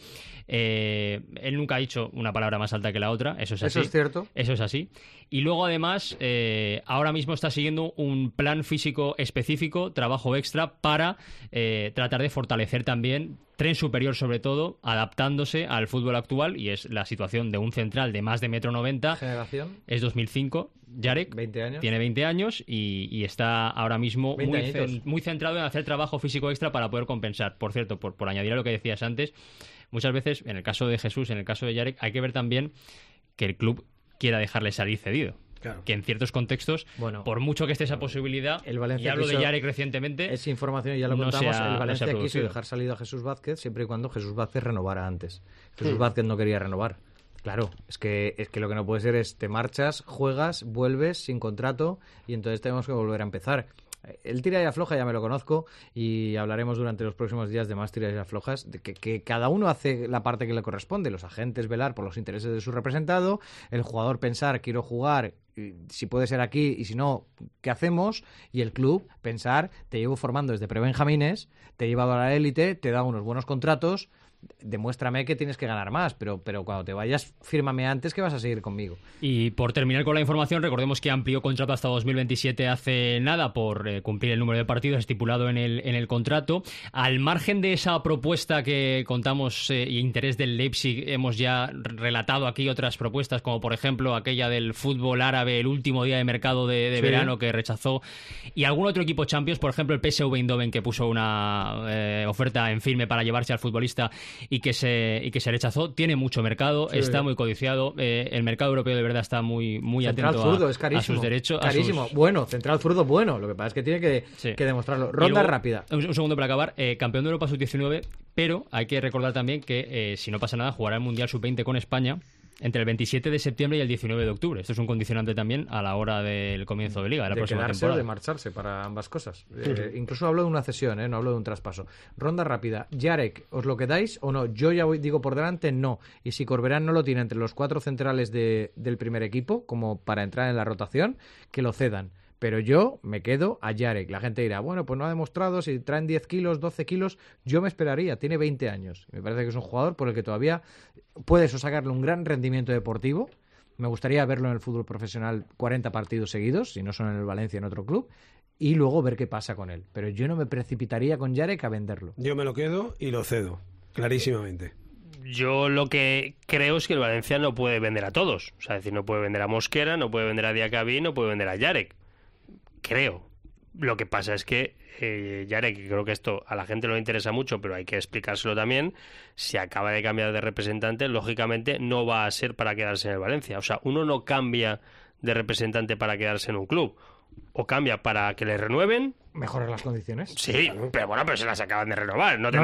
Él nunca ha dicho una palabra más alta que la otra, eso es así.
Eso es cierto.
Eso es así. Y luego, además, ahora mismo está siguiendo un plan físico específico, trabajo extra, para tratar de fortalecer también tren superior, sobre todo, adaptándose al fútbol actual, y es la situación de un central de más de 1,90 m.
¿Generación?
Es 2005. Jarek
20 años.
Tiene 20 años y está ahora mismo muy centrado en hacer trabajo físico extra para poder compensar. Por cierto, por añadir a lo que decías antes, muchas veces, en el caso de Jesús, en el caso de Jarek, hay que ver también que el club quiera dejarle salir cedido. Claro. Que en ciertos contextos, por mucho que esté esa posibilidad,
el Valencia
y hablo de Jarek recientemente,
es información y ya lo contamos, el Valencia quiso dejar salido a Jesús Vázquez siempre y cuando Jesús Vázquez renovara antes. Jesús Vázquez no quería renovar. Claro, es que lo que no puede ser es te marchas, juegas, vuelves sin contrato y entonces tenemos que volver a empezar. El tira y afloja ya me lo conozco y hablaremos durante los próximos días de más tiras y aflojas, de que cada uno hace la parte que le corresponde. Los agentes velar por los intereses de su representado, el jugador pensar quiero jugar, si puede ser aquí y si no, ¿qué hacemos? Y el club pensar te llevo formando desde prebenjamines, te he llevado a la élite, te he dado unos buenos contratos, demuéstrame que tienes que ganar más, pero cuando te vayas, fírmame antes que vas a seguir conmigo.
Y por terminar con la información, recordemos que amplió contrato hasta 2027 hace nada por cumplir el número de partidos estipulado en el contrato. Al margen de esa propuesta que contamos y interés del Leipzig, hemos ya relatado aquí otras propuestas, como por ejemplo aquella del fútbol árabe el último día de mercado de verano que rechazó, y algún otro equipo Champions, por ejemplo el PSV Eindhoven, que puso una oferta en firme para llevarse al futbolista y que se rechazó. Tiene mucho mercado, está muy codiciado. El mercado europeo de verdad está muy atento a sus derechos.
Carísimo. Bueno, central zurdo bueno. Lo que pasa es que tiene que demostrarlo. Ronda rápida.
Un segundo para acabar. Campeón de Europa sub-19, pero hay que recordar también que si no pasa nada jugará el Mundial sub-20 con España entre el 27 de septiembre y el 19 de octubre. Esto es un condicionante también a la hora del comienzo de Liga, de la próxima temporada.
O de marcharse para ambas cosas. Incluso hablo de una cesión, no hablo de un traspaso. Ronda rápida. Jarek, ¿os lo quedáis o no? Yo ya digo por delante, no. Y si Corberán no lo tiene entre los 4 centrales del primer equipo, como para entrar en la rotación, que lo cedan. Pero yo me quedo a Jarek. La gente dirá, bueno, pues no ha demostrado, si traen 10 kilos, 12 kilos, yo me esperaría, tiene 20 años. Me parece que es un jugador por el que todavía puedes sacarle un gran rendimiento deportivo. Me gustaría verlo en el fútbol profesional 40 partidos seguidos, si no son en el Valencia, en otro club, y luego ver qué pasa con él. Pero yo no me precipitaría con Jarek a venderlo.
Yo me lo quedo y lo cedo, clarísimamente.
Yo lo que creo es que el Valencia no puede vender a todos. O sea, es decir, no puede vender a Mosquera, no puede vender a Diacabí, no puede vender a Jarek. Creo. Lo que pasa es que Jarek, creo que esto a la gente no le interesa mucho, pero hay que explicárselo también, si acaba de cambiar de representante, lógicamente no va a ser para quedarse en el Valencia. O sea, uno no cambia de representante para quedarse en un club. O cambia para que le renueven.
¿Mejorar las condiciones?
Sí, pero bueno, pero se las acaban de renovar. No.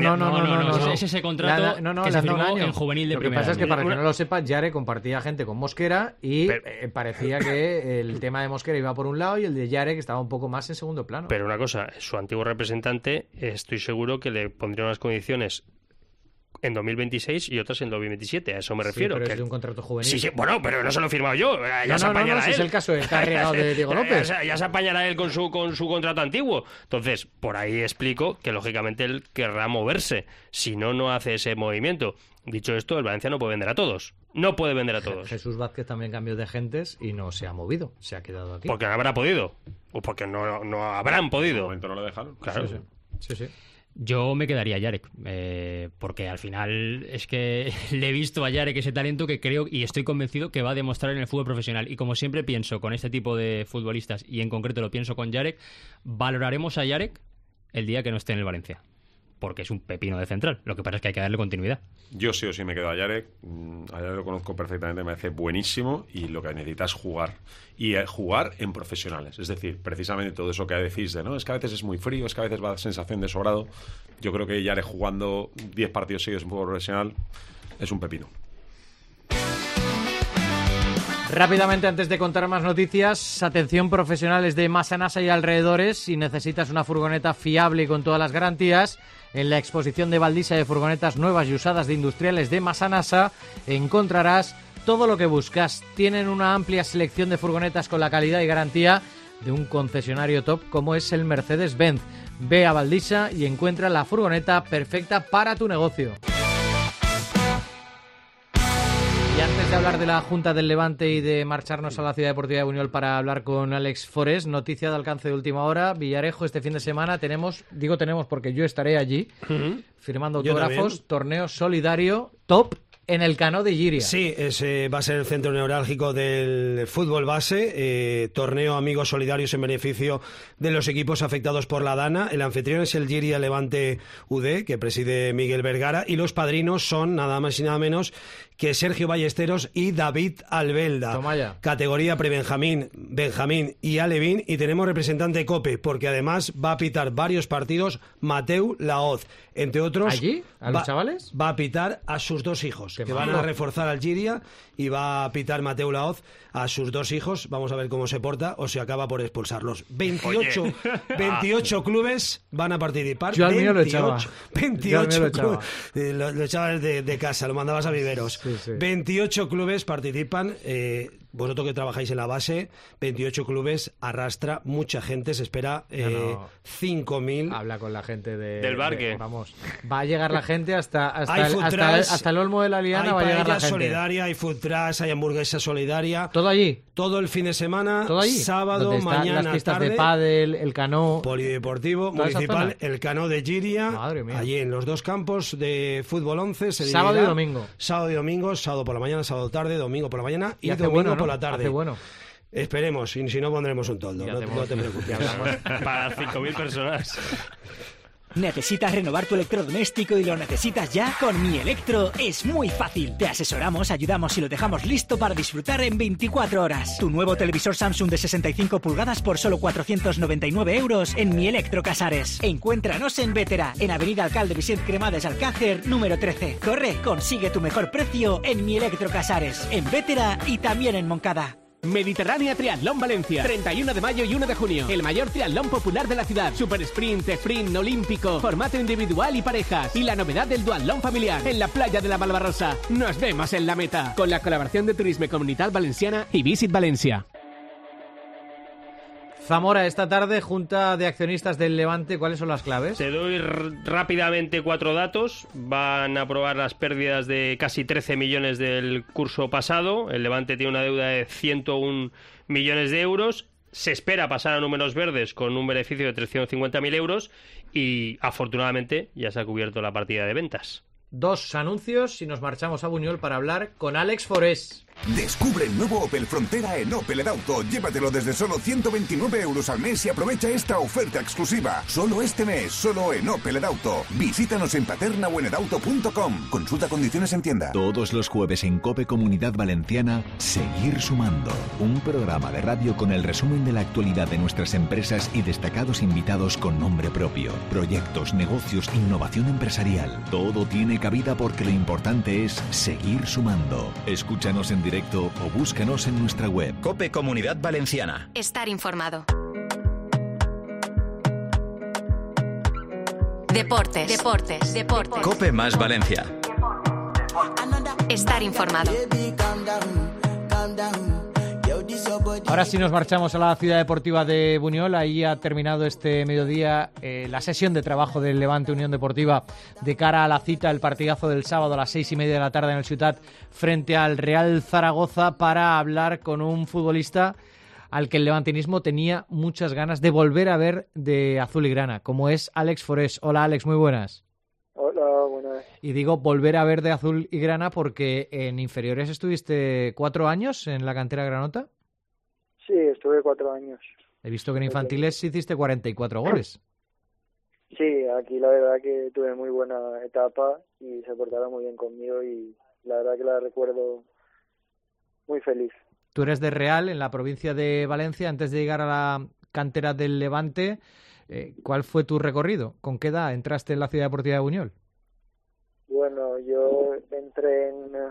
Es ese contrato que se firmó en juvenil de primera.
Lo que pasa es que, para que no lo sepa, Jarek compartía gente con Mosquera y parecía que el tema de Mosquera iba por un lado y el de Jarek estaba un poco más en segundo plano.
Pero una cosa, su antiguo representante, estoy seguro que le pondría unas condiciones en 2026 y otras en 2027, a eso me refiero.
Pero es de un contrato juvenil.
Sí, bueno, pero no se lo he firmado yo. Ya se apañará él.
Si es el caso del carregado de Diego López.
Ya se apañará él con su contrato antiguo. Entonces, por ahí explico que lógicamente él querrá moverse. Si no, no hace ese movimiento. Dicho esto, el Valencia no puede vender a todos. No puede vender a todos.
Jesús Vázquez también cambió de agentes y no se ha movido. Se ha quedado aquí.
Porque no habrá podido. O porque no habrán podido.
En un momento no lo dejaron.
Claro.
Sí.
Yo me quedaría a Jarek, porque al final es que le he visto a Jarek ese talento que creo y estoy convencido que va a demostrar en el fútbol profesional. Y como siempre pienso con este tipo de futbolistas, y en concreto lo pienso con Jarek, valoraremos a Jarek el día que no esté en el Valencia. porque es un pepino de central. Lo que pasa es que hay que darle continuidad.
Yo sí o sí me quedo a Yarek. A Yarek lo conozco perfectamente, me parece buenísimo y lo que necesita es jugar. Y jugar en profesionales. Es decir, precisamente todo eso que decís de, ¿no? Es que a veces es muy frío, es que a veces va a dar sensación de sobrado. Yo creo que Yarek jugando 10 partidos seguidos en fútbol profesional es un pepino.
Rápidamente, antes de contar más noticias, atención profesionales de Massanassa y alrededores. Si necesitas una furgoneta fiable y con todas las garantías, en la exposición de baldisa de furgonetas nuevas y usadas de industriales de Massanassa encontrarás todo lo que buscas. Tienen una amplia selección de furgonetas con la calidad y garantía de un concesionario top como es el Mercedes-Benz. Ve a Baldisa y encuentra la furgoneta perfecta para tu negocio. Y antes de hablar de la Junta del Levante y de marcharnos a la Ciudad Deportiva de Buñol para hablar con Alex Forés, noticia de alcance de última hora, Villarejo, este fin de semana tenemos porque yo estaré allí, firmando autógrafos, torneo solidario top en el Cano de Llíria. Sí,
ese va a ser el centro neurálgico del fútbol base, torneo amigos solidarios en beneficio de los equipos afectados por la Dana. El anfitrión es el Llíria Levante UD, que preside Miguel Vergara, y los padrinos son nada más y nada menos que Sergio Ballesteros y David Albelda.
Tomaya.
Categoría prebenjamín, Benjamín y Alevín, y tenemos representante COPE, porque además va a pitar varios partidos Mateu Laoz, entre otros.
¿Allí? ¿A los chavales?
Va a pitar a sus dos hijos, que van a reforzar al Llíria, y va a pitar Mateu Laoz a sus dos hijos. Vamos a ver cómo se porta o se acaba por expulsarlos. 28 clubes van a participar.
Yo al mío lo echaba.
28 clubes. Lo echabas de casa, lo mandabas a viveros.
Sí.
28 clubes participan. Vosotros que trabajáis en la base, 28 clubes, arrastra mucha gente, se espera 5.000.
Habla con la gente
del Barque.
Vamos, va a llegar la gente hasta el Olmo de la Liana, va a llegar la gente.
Hay solidaria, hay food trucks, hay hamburguesa solidaria.
¿Todo allí?
Todo el fin de semana,
¿todo allí?
Sábado, mañana,
las pistas
tarde,
de pádel, el Cano.
Polideportivo municipal, el Cano de Llíria.
Madre mía.
Allí en los dos campos de fútbol 11 se
sábado
dividirá,
y domingo.
Sábado y domingo, sábado por la mañana, sábado tarde, domingo por la mañana y domingo
bueno, ¿no?
por la tarde.
Hace bueno.
Esperemos, y si no pondremos un toldo, no te preocupes.
Para 5.000 personas.
¿Necesitas renovar tu electrodoméstico y lo necesitas ya? Con Mi Electro es muy fácil. Te asesoramos, ayudamos y lo dejamos listo para disfrutar en 24 horas. Tu nuevo televisor Samsung de 65 pulgadas por solo 499 euros en Mi Electro Casares. Encuéntranos en Vétera, en Avenida Alcalde Vicent Cremades Alcácer, número 13. Corre, consigue tu mejor precio en Mi Electro Casares, en Vétera y también en Moncada.
Mediterránea Triatlón Valencia, 31 de mayo y 1 de junio. El mayor triatlón popular de la ciudad. Super sprint, sprint, olímpico, formato individual y parejas. Y la novedad del duatlón familiar en la playa de la Malvarrosa. Nos vemos en la meta. Con la colaboración de Turisme Comunitat Valenciana y Visit Valencia.
Zamora, esta tarde, Junta de Accionistas del Levante, ¿cuáles son las claves?
Te doy rápidamente 4 datos. Van a aprobar las pérdidas de casi 13 millones del curso pasado. El Levante tiene una deuda de 101 millones de euros. Se espera pasar a números verdes con un beneficio de 350.000 euros y, afortunadamente, ya se ha cubierto la partida de ventas.
2 anuncios y nos marchamos a Buñol para hablar con Alex Forés.
Descubre el nuevo Opel Frontera en Opel Edauto. Llévatelo desde solo 129 euros al mes y aprovecha esta oferta exclusiva. Solo este mes, solo en Opel Edauto. Visítanos en Paterna o en edauto.com. Consulta condiciones en tienda.
Todos los jueves en COPE Comunidad Valenciana, Seguir Sumando. Un programa de radio con el resumen de la actualidad de nuestras empresas y destacados invitados con nombre propio. Proyectos, negocios, innovación empresarial. Todo tiene cabida porque lo importante es seguir sumando. Escúchanos en directo o búscanos en nuestra web.
COPE Comunidad Valenciana.
Estar informado. Deportes.
COPE más Valencia.
Estar informado.
Ahora sí nos marchamos a la Ciudad Deportiva de Buñol. Ahí ha terminado este mediodía la sesión de trabajo del Levante Unión Deportiva de cara a la cita, el partidazo del sábado a las 6:30 de la tarde en el Ciutat frente al Real Zaragoza, para hablar con un futbolista al que el levantinismo tenía muchas ganas de volver a ver de azul y grana, como es Alex Forés. Hola Alex, muy buenas.
Hola, buenas.
Y digo volver a ver de azul y grana porque en inferiores estuviste 4 años en la cantera granota.
Sí, estuve 4 años.
He visto que en infantiles hiciste 44 goles.
Sí, aquí la verdad que tuve muy buena etapa y se portaron muy bien conmigo y la verdad que la recuerdo muy feliz.
Tú eres de Real, en la provincia de Valencia, antes de llegar a la cantera del Levante. ¿Cuál fue tu recorrido? ¿Con qué edad entraste en la Ciudad Deportiva de Buñol?
Bueno, yo entré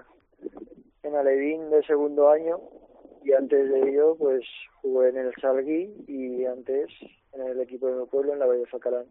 en Alevín de segundo año y antes de ello pues jugué en el Salgui y antes en el equipo de mi pueblo en la Valle de Facalán.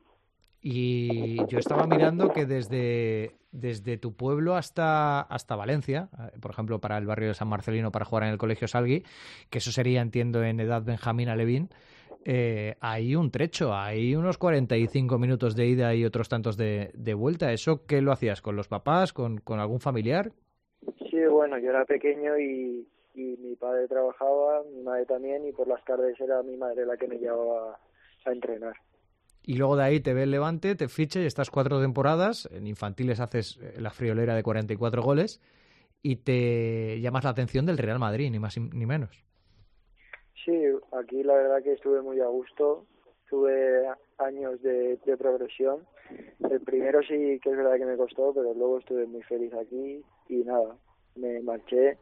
Y yo estaba mirando que desde tu pueblo hasta Valencia, por ejemplo, para el barrio de San Marcelino, para jugar en el Colegio Salgui, que eso sería, entiendo, en edad Benjamín Alevín, hay un trecho, hay unos 45 minutos de ida y otros tantos de vuelta. ¿Eso qué lo hacías? ¿Con los papás? ¿Con algún familiar?
Sí, bueno, yo era pequeño y mi padre trabajaba, mi madre también, y por las tardes era mi madre la que me llevaba a entrenar.
Y luego de ahí te ve el Levante, te ficha y estás 4 temporadas. En infantiles haces la friolera de 44 goles y te llamas la atención del Real Madrid, ni más ni menos.
Sí, aquí la verdad que estuve muy a gusto. Tuve años de progresión. El primero sí que es verdad que me costó, pero luego estuve muy feliz aquí y nada, me marché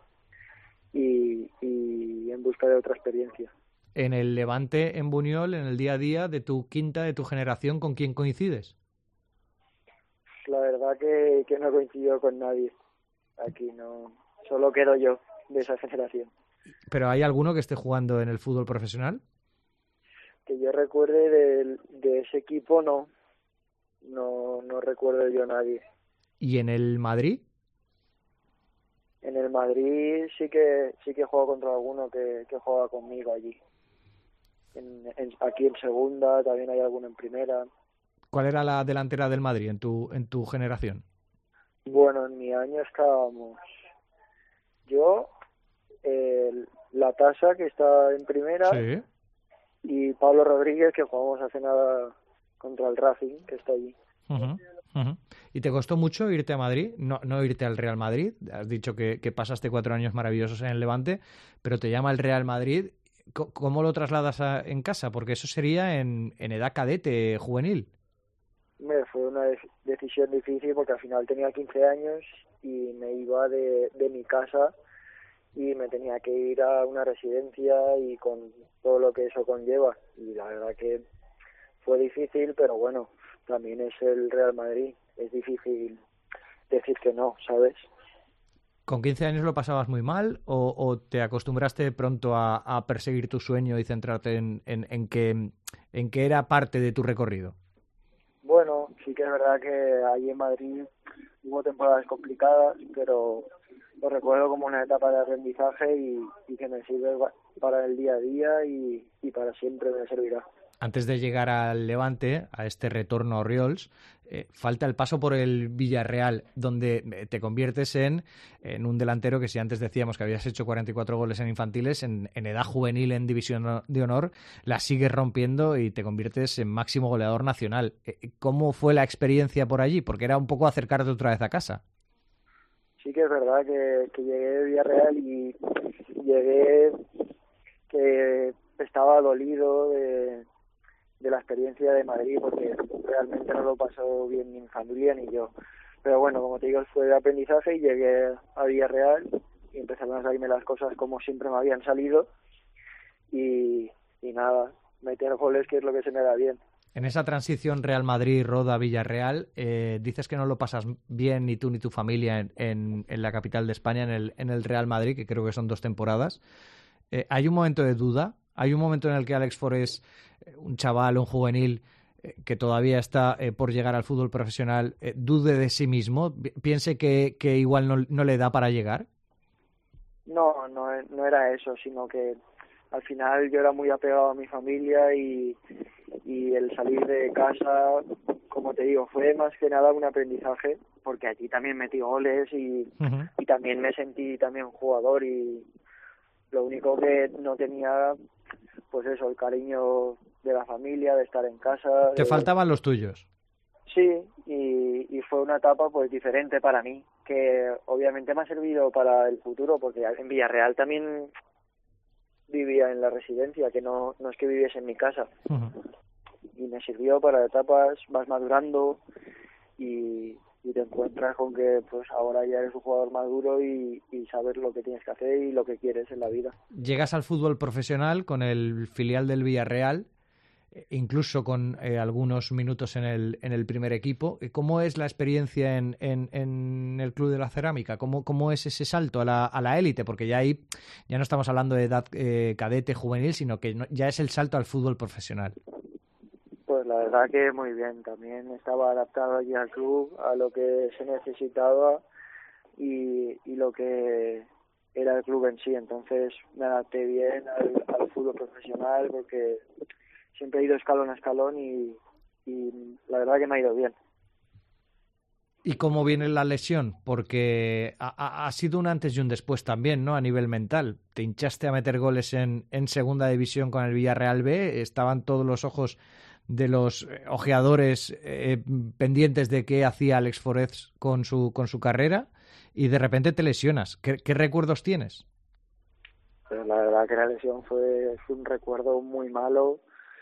y en busca de otra experiencia.
En el Levante, en Buñol, en el día a día de tu quinta, de tu generación, ¿con quién coincides?
La verdad que no coincido con nadie. Aquí no, solo quedo yo de esa generación.
¿Pero hay alguno que esté jugando en el fútbol profesional?
Que yo recuerde de ese equipo, no recuerdo yo a nadie.
¿Y en el Madrid?
En el Madrid sí que juego contra alguno que juega conmigo allí. Aquí en segunda, también hay alguno en primera.
¿Cuál era la delantera del Madrid en tu generación?
Bueno, en mi año estábamos yo, la Tasa, que está en primera,
sí,
y Pablo Rodríguez, que jugamos hace nada contra el Racing, que está allí.
Uh-huh, uh-huh. ¿Y te costó mucho irte a Madrid? No irte al Real Madrid. Has dicho que pasaste 4 años maravillosos en el Levante, pero te llama el Real Madrid. ¿Cómo lo trasladas en casa? Porque eso sería en edad cadete, juvenil.
Fue una decisión difícil porque al final tenía 15 años y me iba de mi casa y me tenía que ir a una residencia y con todo lo que eso conlleva. Y la verdad que fue difícil, pero bueno, también es el Real Madrid. Es difícil decir que no, ¿sabes?
¿Con 15 años lo pasabas muy mal o te acostumbraste pronto a perseguir tu sueño y centrarte en que era parte de tu recorrido?
Bueno, sí que es verdad que ahí en Madrid hubo temporadas complicadas, pero lo recuerdo como una etapa de aprendizaje y que me sirve para el día a día y para siempre me servirá.
Antes de llegar al Levante, a este retorno a Oriols, falta el paso por el Villarreal, donde te conviertes en un delantero que, si antes decíamos que habías hecho 44 goles en infantiles, en edad juvenil en División de Honor, la sigues rompiendo y te conviertes en máximo goleador nacional. ¿Cómo fue la experiencia por allí? Porque era un poco acercarte otra vez a casa.
Sí que es verdad que llegué de Villarreal y llegué que estaba dolido de la experiencia de Madrid porque realmente no lo pasó bien ni mi familia ni yo. Pero bueno, como te digo, fue de aprendizaje y llegué a Villarreal y empezaron a salirme las cosas como siempre me habían salido y nada, meter goles, que es lo que se me da bien.
En esa transición Real Madrid-Roda-Villarreal, dices que no lo pasas bien ni tú ni tu familia en la capital de España, en el Real Madrid, que creo que son 2 temporadas. ¿Hay un momento de duda? ¿Hay un momento en el que Alex Forés, un chaval, un juvenil, que todavía está por llegar al fútbol profesional, dude de sí mismo? ¿Piense que igual no le da para llegar?
No era eso, sino que al final yo era muy apegado a mi familia y el salir de casa, como te digo, fue más que nada un aprendizaje, porque allí también metí goles y también me sentí también jugador y lo único que no tenía, pues eso, el cariño de la familia, de estar en casa.
¿Te faltaban los tuyos?
Sí, y fue una etapa pues diferente para mí, que obviamente me ha servido para el futuro, porque en Villarreal también vivía en la residencia, que no es que viviese en mi casa. me sirvió para etapas, vas madurando y te encuentras con que pues ahora ya eres un jugador maduro y sabes lo que tienes que hacer y lo que quieres en la vida.
Llegas al fútbol profesional con el filial del Villarreal, incluso con algunos minutos en el primer equipo. ¿Cómo es la experiencia en el Club de la Cerámica? ¿Cómo es ese salto a la élite? Porque ya ahí ya no estamos hablando de edad cadete, juvenil, sino que ya es el salto al fútbol profesional.
Pues la verdad que muy bien. También estaba adaptado allí al club, a lo que se necesitaba y lo que era el club en sí. Entonces me adapté bien al fútbol profesional porque siempre he ido escalón a escalón y la verdad que me ha ido bien.
¿Y cómo viene la lesión? Porque ha sido un antes y un después también, ¿no? A nivel mental. Te hinchaste a meter goles en segunda división con el Villarreal B. Estaban todos los ojos de los ojeadores pendientes de qué hacía Alex Forés con su carrera y de repente te lesionas. ¿Qué recuerdos tienes?
Pues la verdad que la lesión fue un recuerdo muy malo,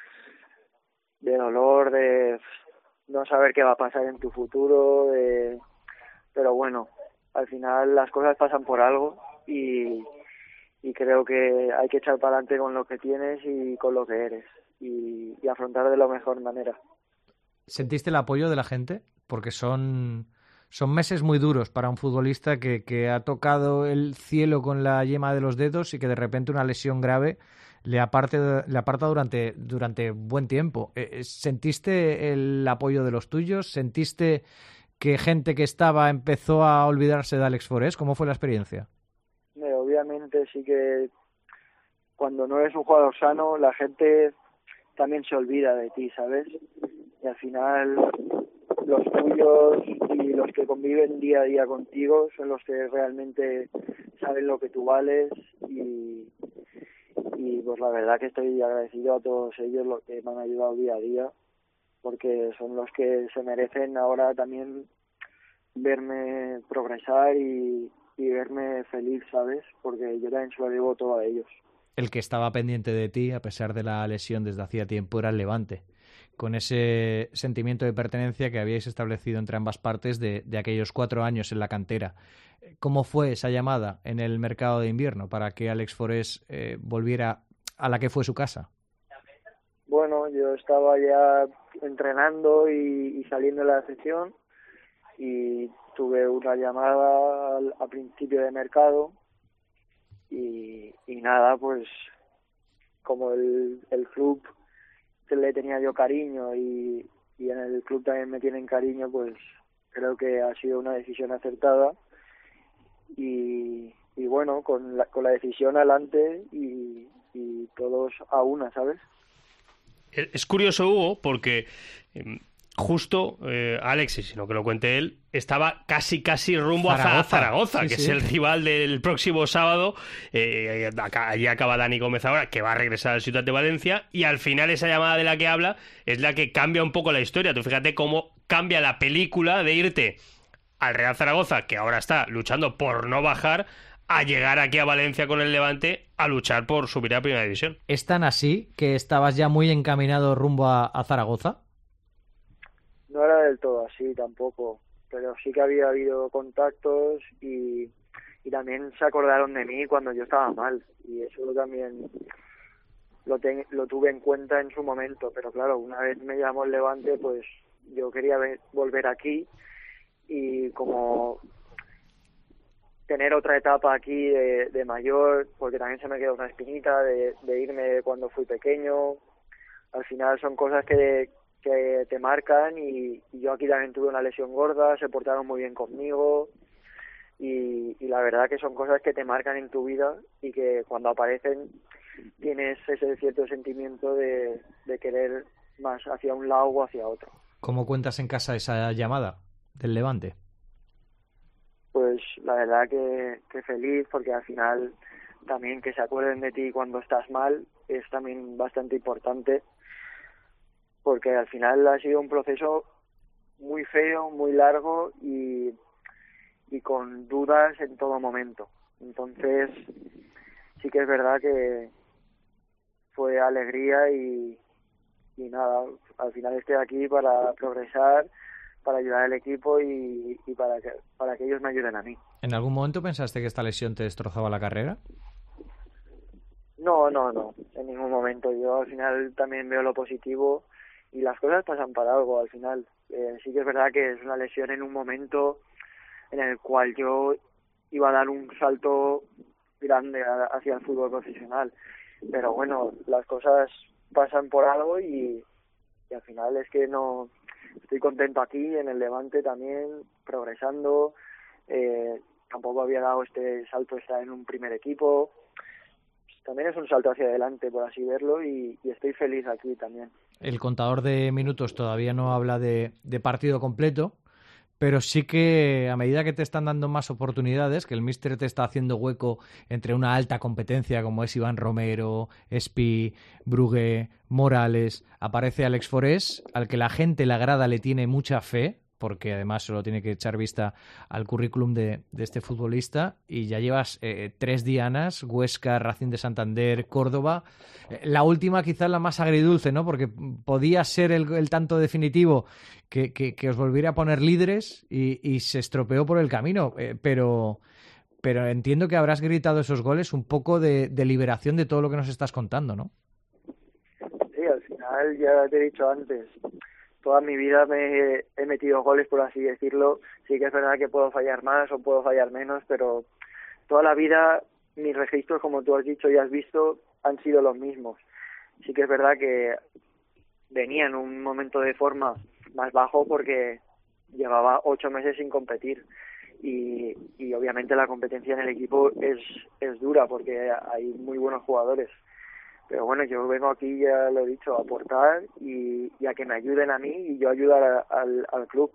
de dolor, de no saber qué va a pasar en tu futuro, pero bueno, al final las cosas pasan por algo y creo que hay que echar para adelante con lo que tienes y con lo que eres y afrontar de la mejor manera.
¿Sentiste el apoyo de la gente? Porque son meses muy duros para un futbolista que ha tocado el cielo con la yema de los dedos y que de repente una lesión grave le aparta durante buen tiempo. ¿Sentiste el apoyo de los tuyos? ¿Sentiste que gente que empezó a olvidarse de Alex Forés? ¿Cómo fue la experiencia?
Obviamente sí que cuando no eres un jugador sano, la gente también se olvida de ti, ¿sabes? Y al final los tuyos y los que conviven día a día contigo son los que realmente saben lo que tú vales y pues la verdad que estoy agradecido a todos ellos los que me han ayudado día a día porque son los que se merecen ahora también verme progresar y verme feliz, ¿sabes? Porque yo también se lo debo todo a ellos.
El que estaba pendiente de ti, a pesar de la lesión desde hacía tiempo, era el Levante, con ese sentimiento de pertenencia que habíais establecido entre ambas partes de aquellos 4 años en la cantera. ¿Cómo fue esa llamada en el mercado de invierno para que Alex Forés volviera a la que fue su casa?
Bueno, yo estaba ya entrenando y saliendo de la sesión y tuve una llamada a principio de mercado y nada, pues como el club que le tenía yo cariño y en el club también me tienen cariño, pues creo que ha sido una decisión acertada y bueno, con la decisión adelante y todos a una, ¿sabes?
Es curioso, Hugo, porque justo Alexis, sino que lo cuente él, estaba casi rumbo a Zaragoza, sí, que es el rival del próximo sábado. Allí acaba Dani Gómez ahora, que va a regresar al Ciutat de Valencia, y al final esa llamada de la que habla es la que cambia un poco la historia. Tú fíjate cómo cambia la película de irte al Real Zaragoza, que ahora está luchando por no bajar, a llegar aquí a Valencia con el Levante a luchar por subir a Primera División.
¿Es tan así que estabas ya muy encaminado rumbo a Zaragoza?
No era del todo así tampoco, pero sí que había habido contactos y también se acordaron de mí cuando yo estaba mal y eso también lo tuve en cuenta en su momento, pero claro, una vez me llamó el Levante, pues yo quería volver aquí y como tener otra etapa aquí de mayor, porque también se me quedó una espinita de irme cuando fui pequeño. Al final son cosas que te marcan y yo aquí también tuve una lesión gorda, se portaron muy bien conmigo y la verdad que son cosas que te marcan en tu vida y que cuando aparecen tienes ese cierto sentimiento de querer más hacia un lado o hacia otro.
¿Cómo cuentas en casa esa llamada del Levante?
Pues la verdad que feliz, porque al final también que se acuerden de ti cuando estás mal es también bastante importante, porque al final ha sido un proceso muy feo, muy largo y con dudas en todo momento. Entonces sí que es verdad que fue alegría y nada, al final estoy aquí para progresar, para ayudar al equipo y para que ellos me ayuden a mí.
¿En algún momento pensaste que esta lesión te destrozaba la carrera?
No, en ningún momento. Yo al final también veo lo positivo y las cosas pasan para algo al final. Sí que es verdad que es una lesión en un momento en el cual yo iba a dar un salto grande hacia el fútbol profesional. Pero bueno, las cosas pasan por algo y al final es que no estoy contento aquí en el Levante también, progresando. Tampoco había dado este salto estar en un primer equipo. También es un salto hacia adelante, por así verlo, y estoy feliz aquí también.
El contador de minutos todavía no habla de partido completo, pero sí que a medida que te están dando más oportunidades, que el míster te está haciendo hueco entre una alta competencia como es Iván Romero, Espi, Brugge, Morales, aparece Alex Forés, al que la gente, la grada, le tiene mucha fe, porque además solo tiene que echar vista al currículum de este futbolista, y ya llevas 3 dianas, Huesca, Racing de Santander, Córdoba. La última quizás la más agridulce, ¿no? Porque podía ser el tanto definitivo que os volviera a poner líderes y se estropeó por el camino, pero entiendo que habrás gritado esos goles un poco de liberación de todo lo que nos estás contando, ¿no?
Sí, al final, ya te he dicho antes, toda mi vida me he metido goles, por así decirlo. Sí que es verdad que puedo fallar más o puedo fallar menos, pero toda la vida mis registros, como tú has dicho y has visto, han sido los mismos. Sí que es verdad que venía en un momento de forma más bajo porque llevaba 8 meses sin competir y obviamente la competencia en el equipo es dura porque hay muy buenos jugadores. Pero bueno, yo vengo aquí, ya lo he dicho, a aportar y a que me ayuden a mí y yo ayudar al club.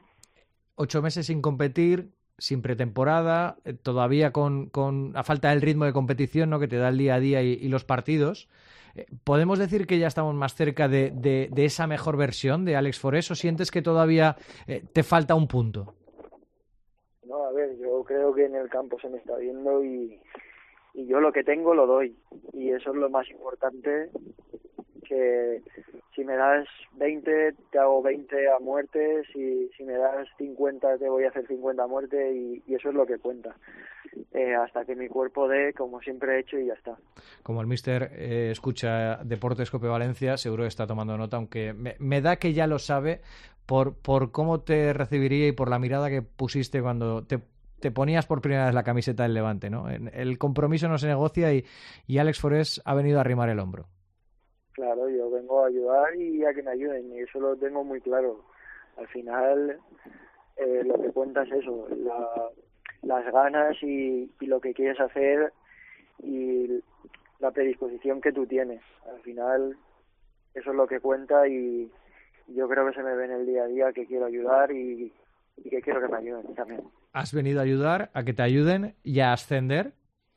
8 meses sin competir, sin pretemporada, todavía con a falta del ritmo de competición, ¿no?, que te da el día a día y los partidos. ¿Podemos decir que ya estamos más cerca de esa mejor versión de Alex Forés o sientes que todavía te falta un punto?
No, a ver, yo creo que en el campo se me está viendo y yo lo que tengo lo doy y eso es lo más importante, que si me das 20 te hago 20 a muerte, si me das 50 te voy a hacer 50 a muerte y eso es lo que cuenta, hasta que mi cuerpo dé, como siempre he hecho, y ya está.
Como el míster escucha Deportes Cope Valencia, seguro que está tomando nota, aunque me da que ya lo sabe por cómo te recibiría y por la mirada que pusiste cuando te ponías por primera vez la camiseta del Levante, ¿no? El compromiso no se negocia y Alex Forés ha venido a arrimar el hombro.
Claro, yo vengo a ayudar y a que me ayuden, y eso lo tengo muy claro. Al final, lo que cuenta es eso, las ganas y lo que quieres hacer y la predisposición que tú tienes. Al final, eso es lo que cuenta y yo creo que se me ve en el día a día que quiero ayudar y que quiero que me ayuden también.
¿Has venido a ayudar, a que te ayuden y a ascender?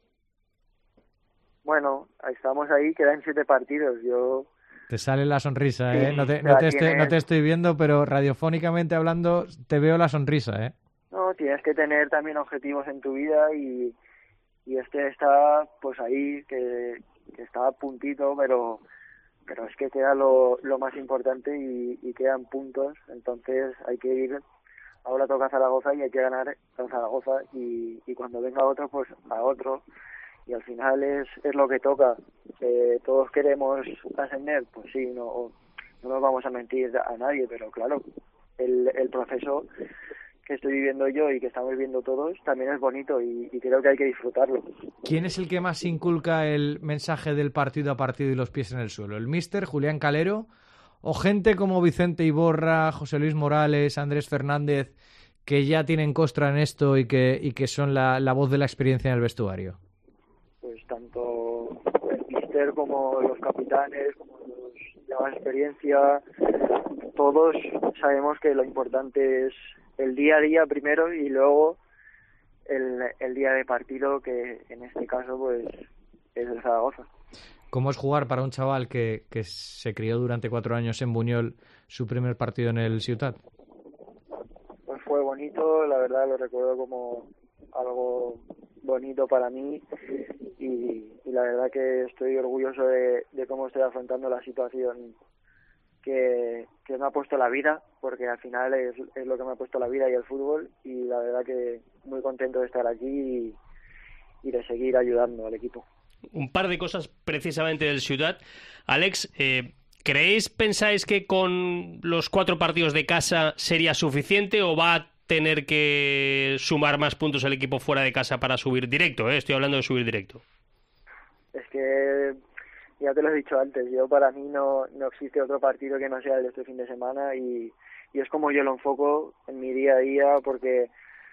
Bueno, estamos ahí, quedan 7 partidos.
Te sale la sonrisa,
sí,
¿eh? No te estoy viendo, pero radiofónicamente hablando te veo la sonrisa, ¿eh?
No, tienes que tener también objetivos en tu vida y este está pues ahí, que está a puntito, pero es que queda lo más importante y quedan puntos. Entonces hay que ir. Ahora toca Zaragoza y hay que ganar a Zaragoza y cuando venga otro, pues a otro. Y al final es lo que toca. Todos queremos ascender, pues sí, no nos vamos a mentir a nadie, pero claro, el proceso que estoy viviendo yo y que estamos viviendo todos también es bonito y creo que hay que disfrutarlo.
¿Quién es el que más inculca el mensaje del partido a partido y los pies en el suelo? ¿El míster, Julián Calero, o gente como Vicente Iborra, José Luis Morales, Andrés Fernández, que ya tienen costra en esto y que son la voz de la experiencia en el vestuario?
Pues tanto el míster como los capitanes, como los de más experiencia, todos sabemos que lo importante es el día a día primero y luego el día de partido, que en este caso pues es el Zaragoza.
¿Cómo es jugar para un chaval que se crió durante 4 años en Buñol su primer partido en el Ciutat?
Pues fue bonito, la verdad lo recuerdo como algo bonito para mí y la verdad que estoy orgulloso de cómo estoy afrontando la situación que me ha puesto la vida, porque al final es lo que me ha puesto la vida y el fútbol, y la verdad que muy contento de estar aquí y de seguir ayudando al equipo.
Un par de cosas precisamente del Ciutat. Alex, pensáis que con los 4 partidos de casa sería suficiente o va a tener que sumar más puntos el equipo fuera de casa para subir directo? Estoy hablando de subir directo.
Es que ya te lo he dicho antes, para mí no existe otro partido que no sea el de este fin de semana, y es como yo lo enfoco en mi día a día, porque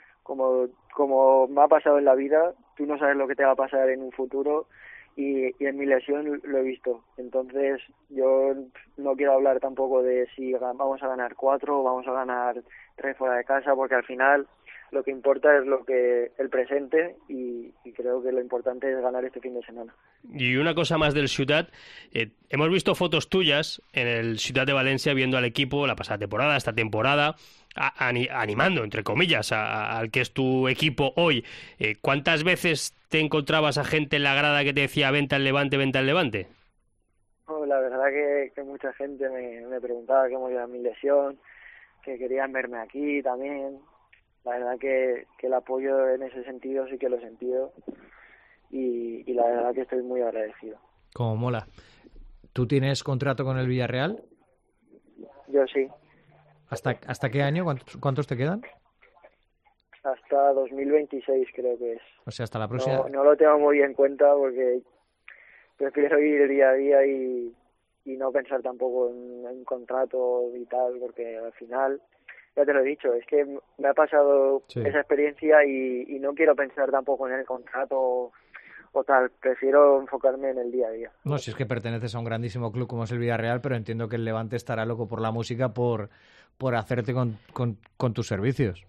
como me ha pasado en la vida, tú no sabes lo que te va a pasar en un futuro, y en mi lesión lo he visto. Entonces yo no quiero hablar tampoco de si vamos a ganar 4 o vamos a ganar 3 fuera de casa, porque al final lo que importa es el presente, y creo que lo importante es ganar este fin de semana.
Y una cosa más del Ciutat, hemos visto fotos tuyas en el Ciutat de Valencia viendo al equipo la pasada temporada, esta temporada, animando, entre comillas, al que es tu equipo hoy. ¿Cuántas veces te encontrabas a gente en la grada que te decía vente al Levante, vente al Levante?
La verdad que mucha gente me preguntaba cómo iba mi lesión, que querían verme aquí también. La verdad que el apoyo en ese sentido sí que lo he sentido, y la verdad que estoy muy agradecido.
Como mola. ¿Tú tienes contrato con el Villarreal?
Yo sí.
¿Hasta qué año? ¿Cuántos te quedan?
Hasta 2026 creo que es.
O sea, hasta la próxima.
No lo tengo muy en cuenta porque prefiero ir día a día y no pensar tampoco en contrato y tal, porque al final, ya te lo he dicho, es que me ha pasado esa experiencia y no quiero pensar tampoco en el contrato o tal, prefiero enfocarme en el día a día.
No, si es que perteneces a un grandísimo club como es el Villarreal, pero entiendo que el Levante estará loco por la música, por hacerte con tus servicios.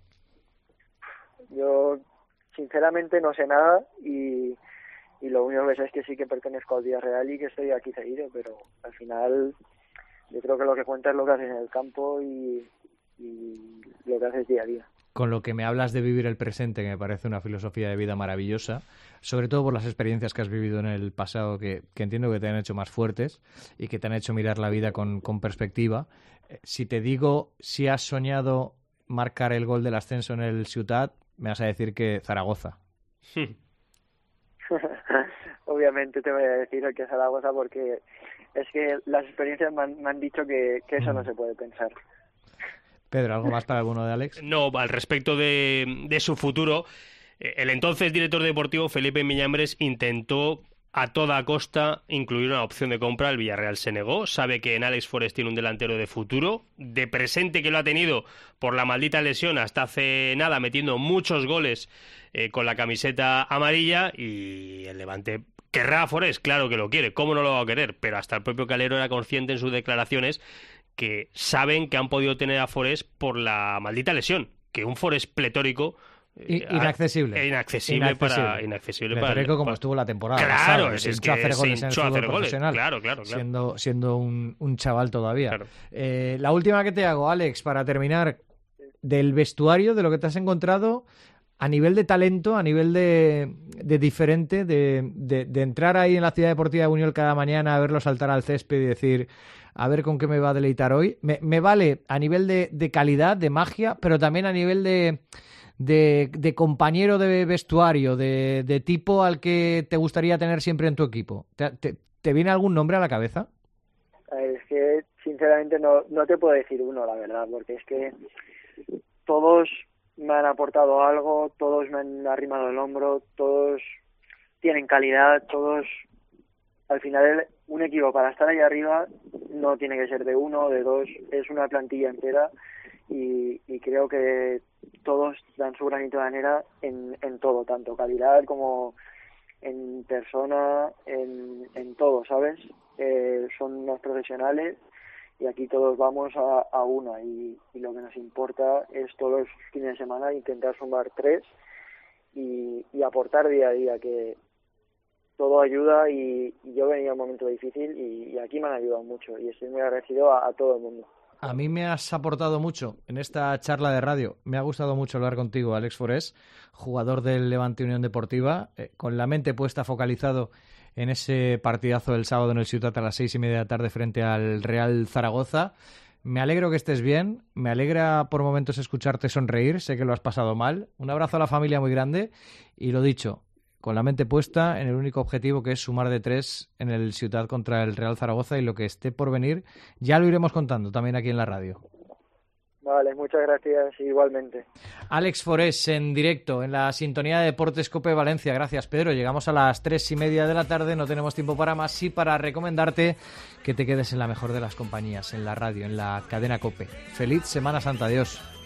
Yo sinceramente no sé nada y lo único que sé es que sí que pertenezco al Villarreal y que estoy aquí seguido, pero al final yo creo que lo que cuenta es lo que haces en el campo y lo que haces día a día.
Con lo que me hablas de vivir el presente, que me parece una filosofía de vida maravillosa, sobre todo por las experiencias que has vivido en el pasado, que entiendo que te han hecho más fuertes y que te han hecho mirar la vida con perspectiva. Si te digo si has soñado marcar el gol del ascenso en el Ciutat, me vas a decir que Zaragoza.
Obviamente te voy a decir que Zaragoza, porque es que las experiencias me han dicho que eso no se puede pensar.
Pedro, ¿algo más para alguno de Alex?
No, al respecto de su futuro, el entonces director deportivo Felipe Miñambres intentó a toda costa incluir una opción de compra. El Villarreal se negó. Sabe que en Alex Forés tiene un delantero de futuro, de presente, que lo ha tenido por la maldita lesión hasta hace nada, metiendo muchos goles con la camiseta amarilla, y el Levante querrá a Forés, claro que lo quiere, ¿cómo no lo va a querer? Pero hasta el propio Calero era consciente en sus declaraciones que saben que han podido tener a Forés por la maldita lesión, que un Forés pletórico
inaccesible
para
como estuvo la temporada
claro,
pasada,
es que
hacer goles en el fútbol profesional,
claro.
siendo un chaval todavía.
Claro.
La última que te hago, Alex, para terminar, del vestuario, de lo que te has encontrado a nivel de talento, a nivel de diferente, de entrar ahí en la Ciudad Deportiva de Buñol cada mañana a verlo saltar al césped y decir a ver con qué me va a deleitar hoy. Me vale a nivel de calidad, de magia, pero también a nivel de compañero de vestuario, de tipo al que te gustaría tener siempre en tu equipo. ¿Te viene algún nombre a la cabeza?
Es que sinceramente no te puedo decir uno, la verdad, porque es que todos me han aportado algo, todos me han arrimado el hombro, todos tienen calidad, todos... Al final, un equipo para estar ahí arriba no tiene que ser de uno o de dos, es una plantilla entera y creo que todos dan su granito de arena en todo, tanto calidad como en persona, en todo, ¿sabes? Son unos profesionales y aquí todos vamos a una y lo que nos importa es todos los fines de semana intentar sumar 3 y aportar día a día, que todo ayuda y yo venía en un momento difícil y aquí me han ayudado mucho y estoy muy agradecido a todo el mundo.
A mí me has aportado mucho en esta charla de radio. Me ha gustado mucho hablar contigo, Alex Forés, jugador del Levante Unión Deportiva, con la mente puesta, focalizado en ese partidazo del sábado en el Ciutat a las 6:30 de la tarde frente al Real Zaragoza. Me alegro que estés bien, me alegra por momentos escucharte sonreír, sé que lo has pasado mal. Un abrazo a la familia muy grande y lo dicho, con la mente puesta en el único objetivo que es sumar de 3 en el Ciutat contra el Real Zaragoza, y lo que esté por venir ya lo iremos contando también aquí en la radio.
Vale, muchas gracias, igualmente.
Alex Forés en directo en la sintonía de Deportes COPE Valencia. Gracias, Pedro. Llegamos a las 3:30 de la tarde, no tenemos tiempo para más, sí para recomendarte que te quedes en la mejor de las compañías, en la radio, en la cadena COPE. Feliz Semana Santa, adiós.